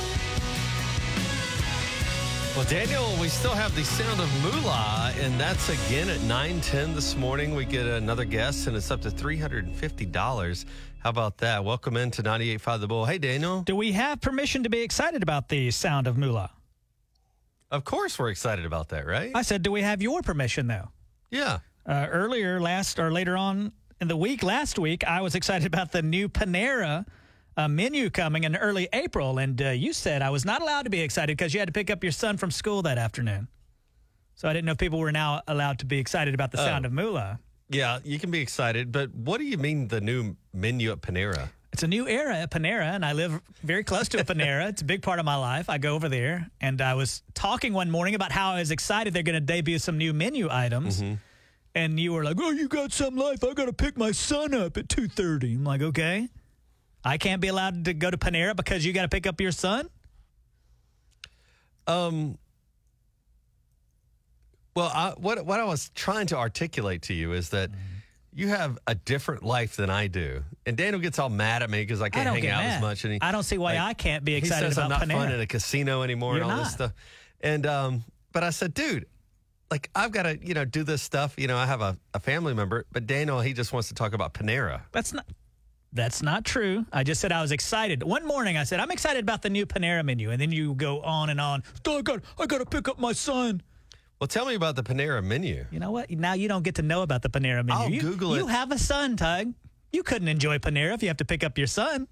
Well, Daniel, we still have the sound of moolah, and that's again at nine ten this morning. We get another guest, and it's up to three hundred fifty dollars. How about that? Welcome into ninety-eight point five The Bull. Hey, Daniel. Do we have permission to be excited about the sound of moolah? Of course we're excited about that, right? I said, do we have your permission, though? Yeah. Uh, earlier last or later on in the week, last week, I was excited about the new Panera uh, menu coming in early April. And uh, you said I was not allowed to be excited because you had to pick up your son from school that afternoon. So I didn't know if people were now allowed to be excited about the sound Oh. of moolah. Yeah, you can be excited, but what do you mean the new menu at Panera? It's a new era at Panera, and I live very close to a Panera. It's a big part of my life. I go over there, and I was talking one morning about how I was excited they're going to debut some new menu items. Mm-hmm. And you were like, oh, you got some life. I got to pick my son up at two thirty. I'm like, okay. I can't be allowed to go to Panera because you got to pick up your son? Um. Well, I, what what I was trying to articulate to you is that you have a different life than I do, and Daniel gets all mad at me because I I can't don't hang get out mad. as much. And he, I don't see why like, I can't be he excited says about I'm not Panera. fun at a casino anymore You're and all not. this stuff. And um, but I said, dude, like I've got to you know do this stuff. You know, I have a, a family member, but Daniel he just wants to talk about Panera. That's not. That's not true. I just said I was excited. One morning I said, I'm excited about the new Panera menu. And then you go on and on. I got, I got to pick up my son. Well, tell me about the Panera menu. You know what? Now you don't get to know about the Panera menu. I'll you, Google it. You have a son, Tug. You couldn't enjoy Panera if you have to pick up your son.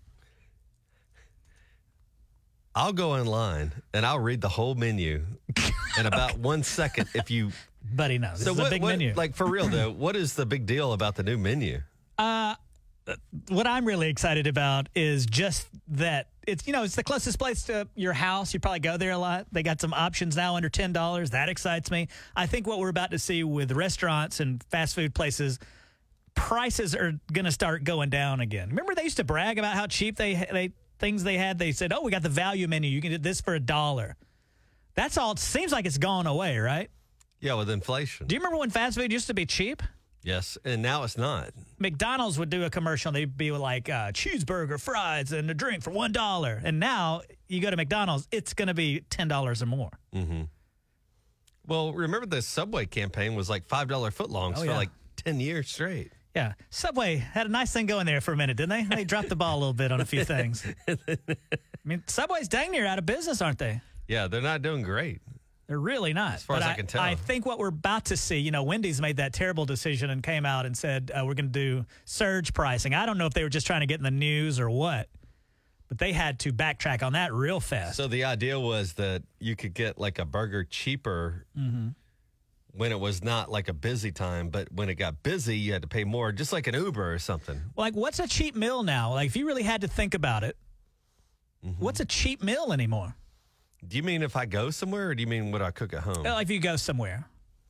I'll go online and I'll read the whole menu in about one second if you. Buddy, no. This so is what, a big what- menu. Like for real though, what is the big deal about the new menu? Uh, what I'm really excited about is just that it's, you know, it's the closest place to your house. You probably go there a lot. They got some options now under ten dollars. That excites me. I think what we're about to see with restaurants and fast food places, prices are going to start going down again. Remember they used to brag about how cheap they, they things they had? They said, oh, we got the value menu. You can get this for a dollar. That's all. It seems like it's gone away, right? Yeah, with inflation. Do you remember when fast food used to be cheap? Yes, and now it's not. McDonald's would do a commercial. And they'd be like uh, cheeseburger, fries, and a drink for one dollar. And now you go to McDonald's, it's going to be ten dollars or more. Mm-hmm. Well, remember the Subway campaign was like five dollar footlongs Oh, for yeah. like ten years straight. Yeah, Subway had a nice thing going there for a minute, didn't they? They dropped the ball a little bit on a few things. I mean, Subway's dang near out of business, aren't they? Yeah, they're not doing great. They're really not. As far But as I can tell. I think what we're about to see, you know, Wendy's made that terrible decision and came out and said, uh, we're going to do surge pricing. I don't know if they were just trying to get in the news or what, but they had to backtrack on that real fast. So the idea was that you could get like a burger cheaper Mm-hmm. when it was not like a busy time, but when it got busy, you had to pay more, just like an Uber or something. Like, what's a cheap meal now? Like, if you really had to think about it, Mm-hmm. what's a cheap meal anymore? Do you mean if I go somewhere, or do you mean what I cook at home? Well, if you go somewhere.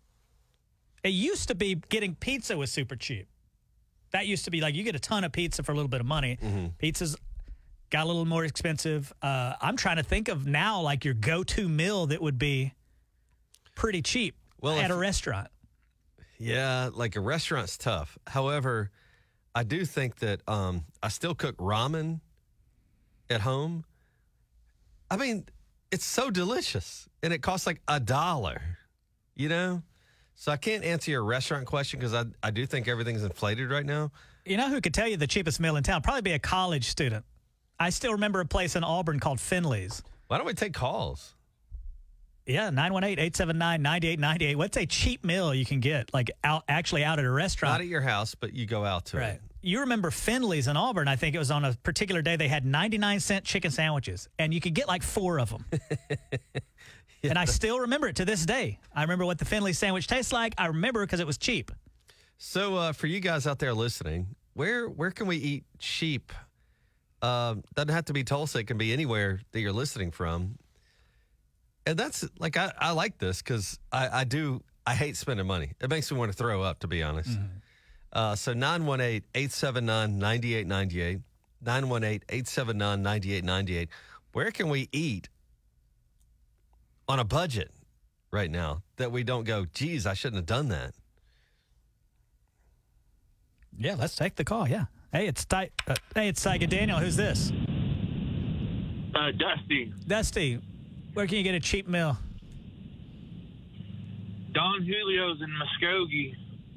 It used to be getting pizza was super cheap. That used to be like you get a ton of pizza for a little bit of money. Mm-hmm. Pizza's got a little more expensive. Uh, I'm trying to think of now like your go-to meal that would be pretty cheap Well, at if- a restaurant. Yeah, like a restaurant's tough. However, I do think that um, I still cook ramen at home. I mean, it's so delicious, and it costs like a dollar, you know? So I can't answer your restaurant question because I, I do think everything's inflated right now. You know who could tell you the cheapest meal in town? Probably be a college student. I still remember a place in Auburn called Finley's. Why don't we take calls? Yeah, nine one eight, eight seven nine, nine eight nine eight. What's a cheap meal you can get, like out actually out at a restaurant? Not at your house, but you go out to Right. it. You remember Finley's in Auburn. I think it was on a particular day. They had ninety-nine cent chicken sandwiches, and you could get like four of them. And I still remember it to this day. I remember what the Finley sandwich tastes like. I remember because it was cheap. So uh, for you guys out there listening, where where can we eat cheap? Um, doesn't have to be Tulsa. It can be anywhere that you're listening from. And that's like, I, I like this because I, I do, I hate spending money. It makes me want to throw up, to be honest. Uh, so nine one eight, eight seven nine, nine eight nine eight, nine one eight, eight seven nine, nine eight nine eight. Where can we eat on a budget right now that we don't go, geez, I shouldn't have done that? Yeah, let's take the call. Yeah. Hey, it's Ty. Uh, hey, it's Tyke and Daniel. Who's this? Uh, Dusty. Dusty. Where can you get a cheap meal? Don Julio's in Muskogee.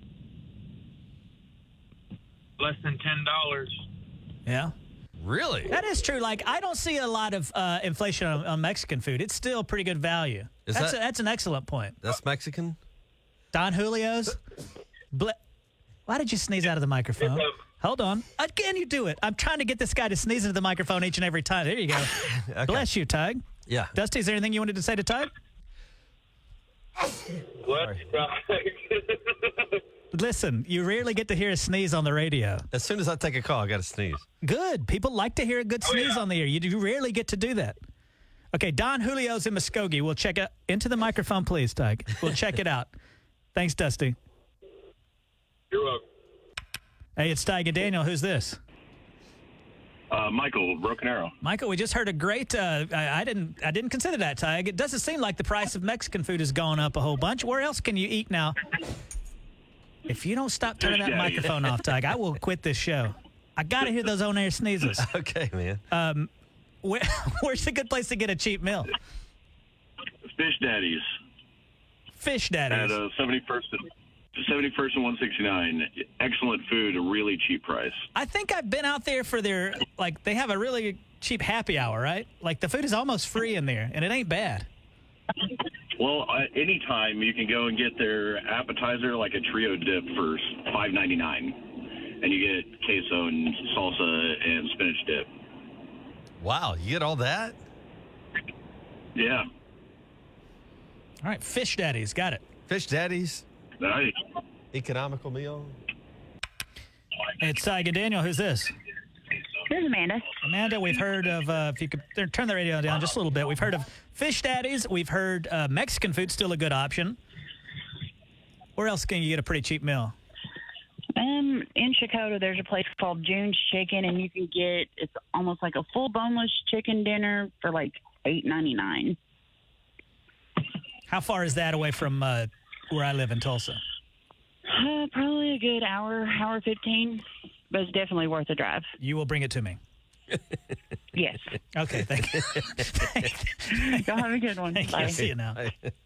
Less than ten dollars. Yeah. Really? That is true. Like, I don't see a lot of uh, inflation on, on Mexican food. It's still pretty good value. Is that's, that- a, that's an excellent point. That's Mexican? Don Julio's? Ble- Why did you sneeze out of the microphone? Hold on. Again, you do it. I'm trying to get this guy to sneeze into the microphone each and every time. There you go. Okay. Bless you, Tug. Yeah. Dusty, is there anything you wanted to say to Tug? What? Listen, you rarely get to hear a sneeze on the radio. As soon as I take a call, I got to sneeze. Good. People like to hear a good sneeze on the air. You do rarely get to do that. Okay, Don Julio's in Muskogee. We'll check it into the microphone, please, Tug. We'll check it out. Thanks, Dusty. Hey, it's Tig and Daniel. Who's this? Uh, Michael, Broken Arrow. Michael, we just heard a great. Uh, I, I didn't. I didn't consider that, Tig. It doesn't seem like the price of Mexican food has gone up a whole bunch. Where else can you eat now? If you don't stop turning that microphone off, Tig, I will quit this show. I got to hear those on-air sneezes. Okay, man. Um, where, where's a good place to get a cheap meal? Fish Daddies. Fish Daddies. At uh, seventy-first, seventy-first and one sixty-nine. Excellent food, a really cheap price. I think I've been out there for their, like, they have a really cheap happy hour, right? Like, the food is almost free in there, and it ain't bad. Well, uh, anytime you can go and get their appetizer, like a trio dip, for five ninety-nine. And you get queso and salsa and spinach dip. Wow, you get all that? Yeah. All right, Fish Daddies, got it. Fish Daddies. Nice. Economical meal. It's Tig and Daniel. Who's this? This is Amanda. Amanda, we've heard of, uh, if you could turn the radio down just a little bit, we've heard of Fish Daddies. We've heard uh, Mexican food, still a good option. Where else can you get a pretty cheap meal? Um, in Chakotah, there's a place called June's Chicken, and you can get, it's almost like a full boneless chicken dinner for like eight ninety-nine. How far is that away from uh, where I live in Tulsa? Uh, probably a good hour, hour fifteen, but it's definitely worth a drive. You will bring it to me. Yes. Okay, thank you. Y'all have a good one. Thank Bye. you. See you now.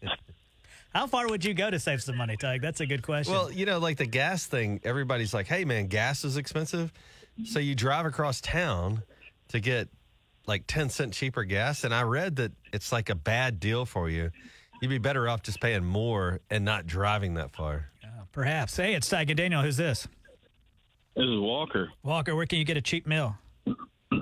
How far would you go to save some money, Tig? That's a good question. Well, you know, like the gas thing, everybody's like, hey, man, gas is expensive. So you drive across town to get like ten cent cheaper gas. And I read that it's like a bad deal for you. You'd be better off just paying more and not driving that far. Uh, perhaps. Hey, it's Tig and Daniel. Who's this? This is Walker. Walker, where can you get a cheap meal? Uh,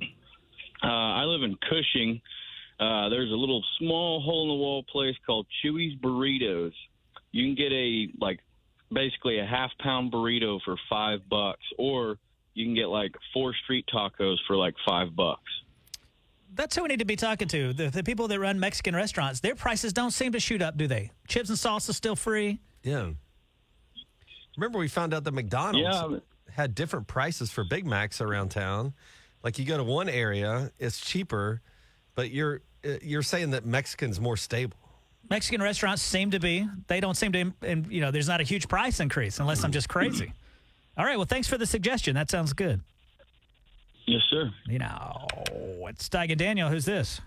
I live in Cushing. Uh, there's a little small hole-in-the-wall place called Chewy's Burritos. You can get a, like, basically a half-pound burrito for five bucks, or you can get, like, four street tacos for, like, five bucks. That's who we need to be talking to. The, the people that run Mexican restaurants, their prices don't seem to shoot up, do they? Chips and salsa still free? Yeah. Remember we found out that McDonald's Yeah. had different prices for Big Macs around town. Like you go to one area, it's cheaper, but you're you're saying that Mexican's more stable. Mexican restaurants seem to be. They don't seem to, and you know, there's not a huge price increase unless I'm just crazy. All right, well, thanks for the suggestion. That sounds good. Yes, sir. You know, it's Tig and Daniel. Who's this?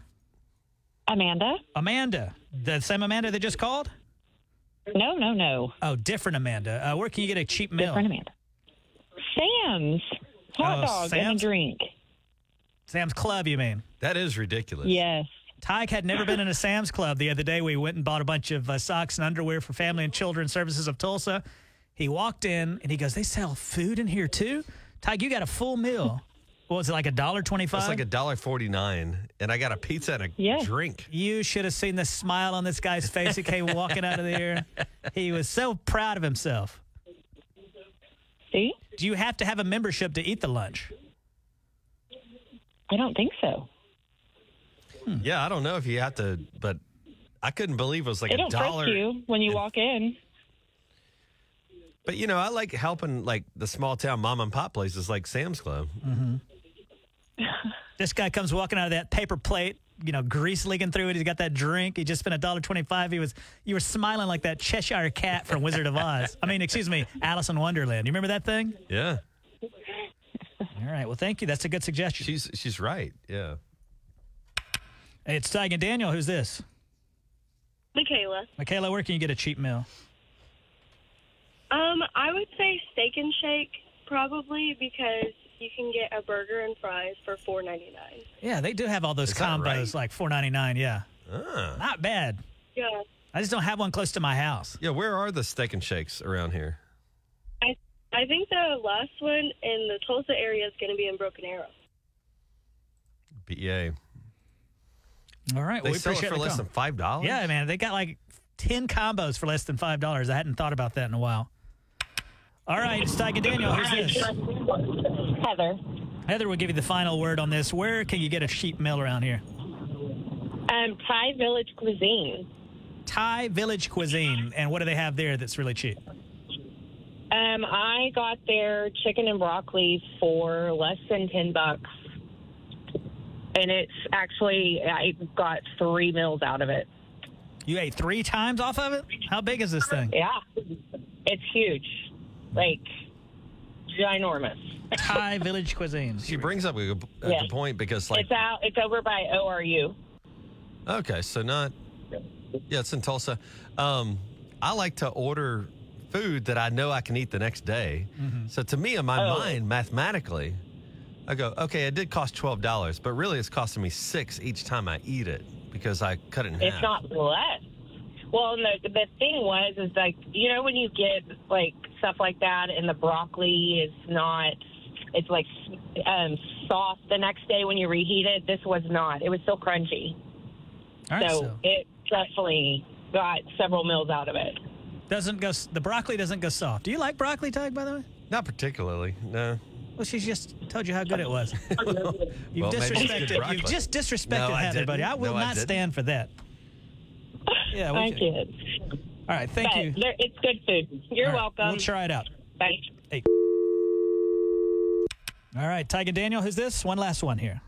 Amanda. Amanda. The same Amanda that just called? No, no, no. Oh, different Amanda. Uh, where can you get a cheap meal? Different Amanda. Sam's. Hot Oh, dog and Sam's? a drink. Sam's Club, you mean? That is ridiculous. Yes. Tig had never been in a Sam's Club. The other day, we went and bought a bunch of uh, socks and underwear for Family and Children's Services of Tulsa. He walked in, and he goes, they sell food in here, too? Tig, you got a full meal. What was it, like a dollar twenty-five? It's like a dollar forty-nine, and I got a pizza and a Yeah. drink. You should have seen the smile on this guy's face. He came walking out of there. He was so proud of himself. See? Do you have to have a membership to eat the lunch? I don't think so. Yeah, I don't know if you have to, but I couldn't believe it was like They a don't dollar. frisk you when you walk in. But, you know, I like helping like the small town mom and pop places like Sam's Club. Mm-hmm. This guy comes walking out of that paper plate, you know, grease leaking through it. He's got that drink. He just spent a dollar twenty-five. He was, you were smiling like that Cheshire cat from Wizard of Oz. I mean, excuse me, Alice in Wonderland. You remember that thing? Yeah. All right. Well, thank you. That's a good suggestion. She's she's right. Yeah. Hey, it's Tig and Daniel. Who's this? Michaela. Michaela, where can you get a cheap meal? Um, I would say Steak and Shake probably because you can get a burger and fries for four ninety-nine. Yeah, they do have all those Is that combos, right? like four ninety-nine. Yeah, Ah. not bad. Yeah. I just don't have one close to my house. Yeah, where are the Steak and Shakes around here? I I think the last one in the Tulsa area is going to be in Broken Arrow. B E A. All right, They well, we sell it appreciate for the less call. than five dollars? Yeah, man, they got like ten combos for less than five dollars. I hadn't thought about that in a while. All right, it's Tig and Daniel. Who's this? Heather. Heather will give you the final word on this. Where can you get a cheap meal around here? Um, Thai Village Cuisine. Thai Village Cuisine. And what do they have there that's really cheap? Um, I got their chicken and broccoli for less than ten bucks. And it's actually, I got three meals out of it. You ate three times off of it? How big is this thing? Yeah. It's huge. Like, ginormous. Thai Village Cuisine. She brings up a good, a Yeah. good point because, like, It's out. It's over by O R U. okay, so not, yeah, it's in Tulsa. Um, I like to order food that I know I can eat the next day. Mm-hmm. So to me, in my Oh. mind, mathematically, I go, okay, it did cost twelve dollars, but really it's costing me six each time I eat it because I cut it in It's half. not less. Well, and the, the thing was, is like, you know, when you get like stuff like that and the broccoli is not, it's like um, soft the next day when you reheat it. This was not. It was still crunchy. All right, so, so it definitely got several meals out of it. doesn't go. The broccoli doesn't go soft. Do you like broccoli, Tug? By the way, Not particularly, no. well, she just told you how good it was. You've Well, maybe it's good disrespected. broccoli. You've just disrespected No, I Heather, didn't. buddy. I will No, I not didn't. stand for that. Yeah, we I can- did. All right, thank but you. there- It's good food. You're All right, welcome. We'll try it out. Bye. Hey. All right, Tyke and Daniel, who's this? One last one here.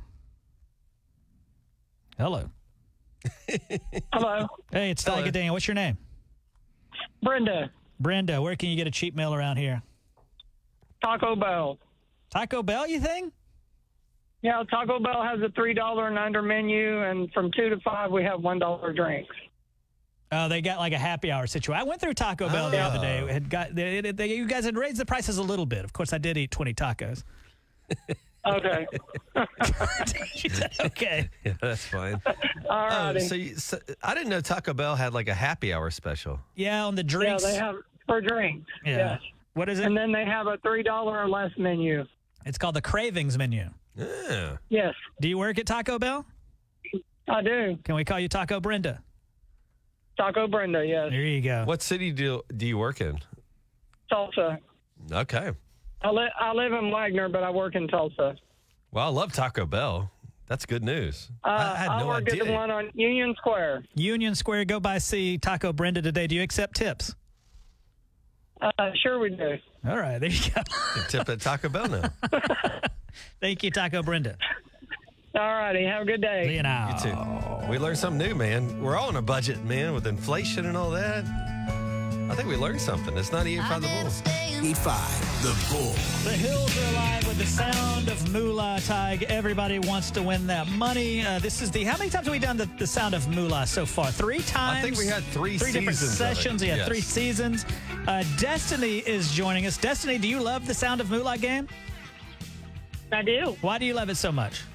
Hello. Hello. Hey, it's Tyke and Daniel. What's your name? Brenda. Brenda, where can you get a cheap meal around here? Taco Bell. Taco Bell, you think? Yeah, Taco Bell has a three dollar and under menu, and from two to five we have one dollar drinks. Oh, they got like a happy hour situation. I went through Taco Bell the other day. It had got they, they, you guys had raised the prices a little bit. Of course, I did eat twenty tacos. Okay. She said, okay. Yeah, that's fine. All Oh, righty. so, you, so I didn't know Taco Bell had like a happy hour special. Yeah, on the Yeah, drinks. they have for drinks. Yeah. Yes. What is it? And then they have a three dollar or less menu. It's called the Cravings menu. Yeah. Yes, Do you work at Taco Bell? I do. Can we call you Taco Brenda? Taco Brenda. Yes. There you go. What city do do you work in? Tulsa. Okay. I, li- I live in Wagner, but I work in Tulsa. Well, I love Taco Bell. That's good news. Uh, I had no work at idea. the one on Union Square. Union Square, go by see Taco Brenda today. Do you accept tips? Uh, sure we do. All right, there you go. You tip at Taco Bell now. Thank you, Taco Brenda. All righty. Have a good day. See you now. You too. We learned something new, man. We're all on a budget, man, with inflation and all that. I think we learned something. It's not even by the bull. eight five, The Bull. The Hills are alive with the sound of Moolah, Tig. Everybody wants to win that money. Uh, this is the, how many times have we done the, the sound of Moolah so far? Three times? I think we had three Three different seasons of it. sessions. Yeah, Yes. three seasons. Uh, Destiny is joining us. Destiny, do you love the sound of Moolah game? I do. Why do you love it so much?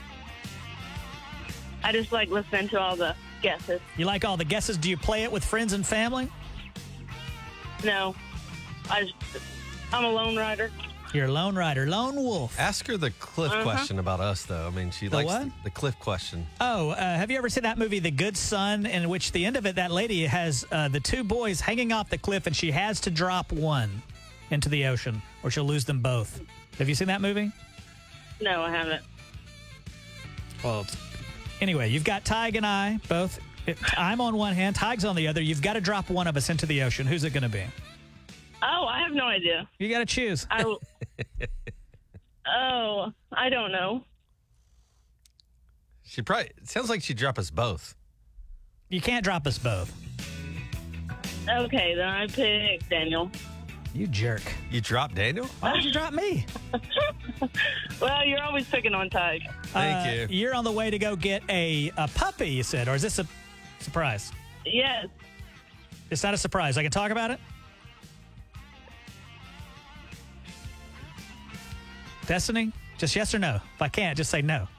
I just like listening to all the guesses. You like all the guesses? Do you play it with friends and family? No, I just, I'm a lone rider. You're a lone rider, lone wolf. Ask her the Cliff Uh-huh. question about us, though. I mean, she The likes what? The, the Cliff question. Oh, uh, have you ever seen that movie, The Good Son, in which the end of it, that lady has uh, the two boys hanging off the cliff, and she has to drop one into the ocean, or she'll lose them both. Have you seen that movie? No, I haven't. Well, it's- anyway, you've got Tig and I both. It, I'm on one hand, Tig's on the other. You've got to drop one of us into the ocean. Who's it going to be? Oh, I have no idea. You got to choose. I, oh, I don't know. She probably, it sounds like she'd drop us both. You can't drop us both. Okay, then I pick Daniel. You jerk. You dropped Daniel? Why would you drop me? Well, you're always picking on Tig. Thank you. You're on the way to go get a, a puppy, you said, or is this a surprise? Yes. It's not a surprise. I can talk about it? Destiny? Just yes or no? If I can't, just say no.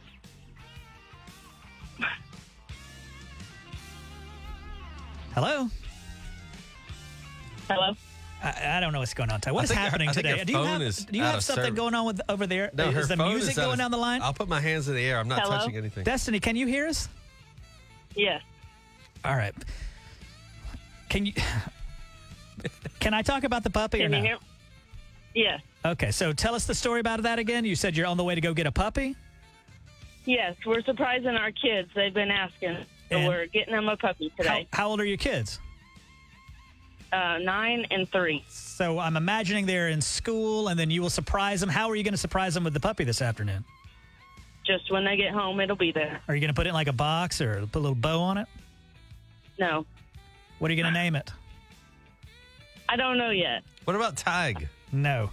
Hello? Hello? I, I don't know what's going on, Ty. What I is think her- happening I think today? her Do you phone have, is do you out have of something service. going on with over there? No, her is the phone music is out going of- down the line? I'll put my hands in the air. I'm not Hello? touching anything. Destiny, can you hear us? Yes. All right. Can you... Can I talk about the puppy Can or you no? hear? Yes. Okay, so tell us the story about that again. You said you're on the way to go get a puppy? Yes, we're surprising our kids. They've been asking. So And- we're getting them a puppy How, today. how old are your kids? uh, nine and three. So I'm imagining they're in school, and then you will surprise them. How are you going to surprise them with the puppy this afternoon? Just when they get home, it'll be there. Are you going to put it in like a box or put a little bow on it? No. What are you going to name it? I don't know yet. What about Tig? No.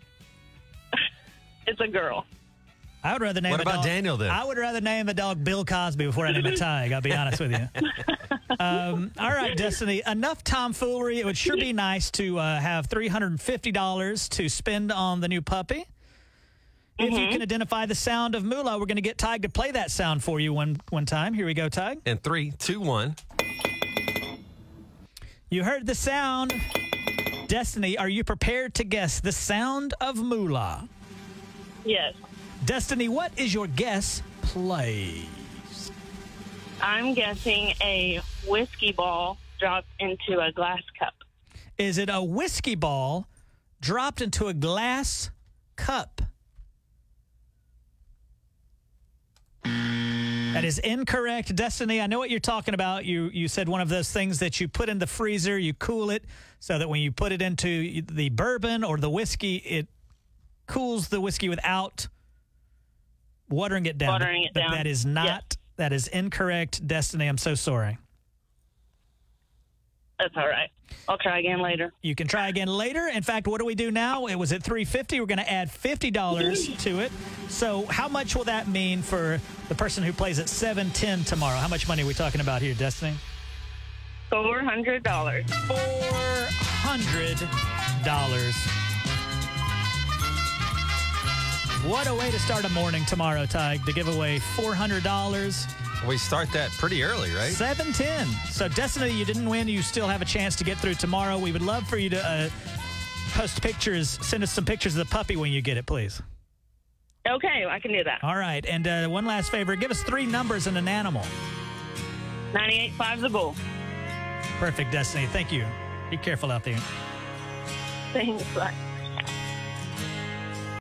It's a girl. I would rather name What a about dog, Daniel, then? I would rather name the dog Bill Cosby before I name it Tig. I'll be honest with you. Um, all right, Destiny. Enough tomfoolery. It would sure be nice to uh, have three hundred fifty dollars to spend on the new puppy. If you can identify the sound of moolah, we're going to get Tig to play that sound for you one one time. Here we go, Tig. And three, two, one. You heard the sound. Destiny, are you prepared to guess the sound of moolah? Yes. Destiny, what is your guess, please? I'm guessing a whiskey ball dropped into a glass cup. Is it a whiskey ball dropped into a glass cup? That is incorrect, Destiny. I know what you're talking about. You you said one of those things that you put in the freezer, you cool it so that when you put it into the bourbon or the whiskey, it cools the whiskey without watering it down. Watering it but down. That is not, Yes. that is incorrect, Destiny. I'm so sorry. That's all right. I'll try again later. You can try again later. In fact, what do we do now? It was at three hundred fifty dollars. We're going to add fifty dollars to it. So how much will that mean for the person who plays at seven ten tomorrow? How much money are we talking about here, Destiny? four hundred dollars. four hundred dollars. What a way to start a morning tomorrow, Tig, to give away four hundred dollars. We start that pretty early, right? seven ten. So, Destiny, you didn't win. You still have a chance to get through tomorrow. We would love for you to uh, post pictures, send us some pictures of the puppy when you get it, please. Okay, I can do that. All right. And uh, one last favor. Give us three numbers and an animal. ninety-eight point five the bull. Perfect, Destiny. Thank you. Be careful out there. Thanks. Bye.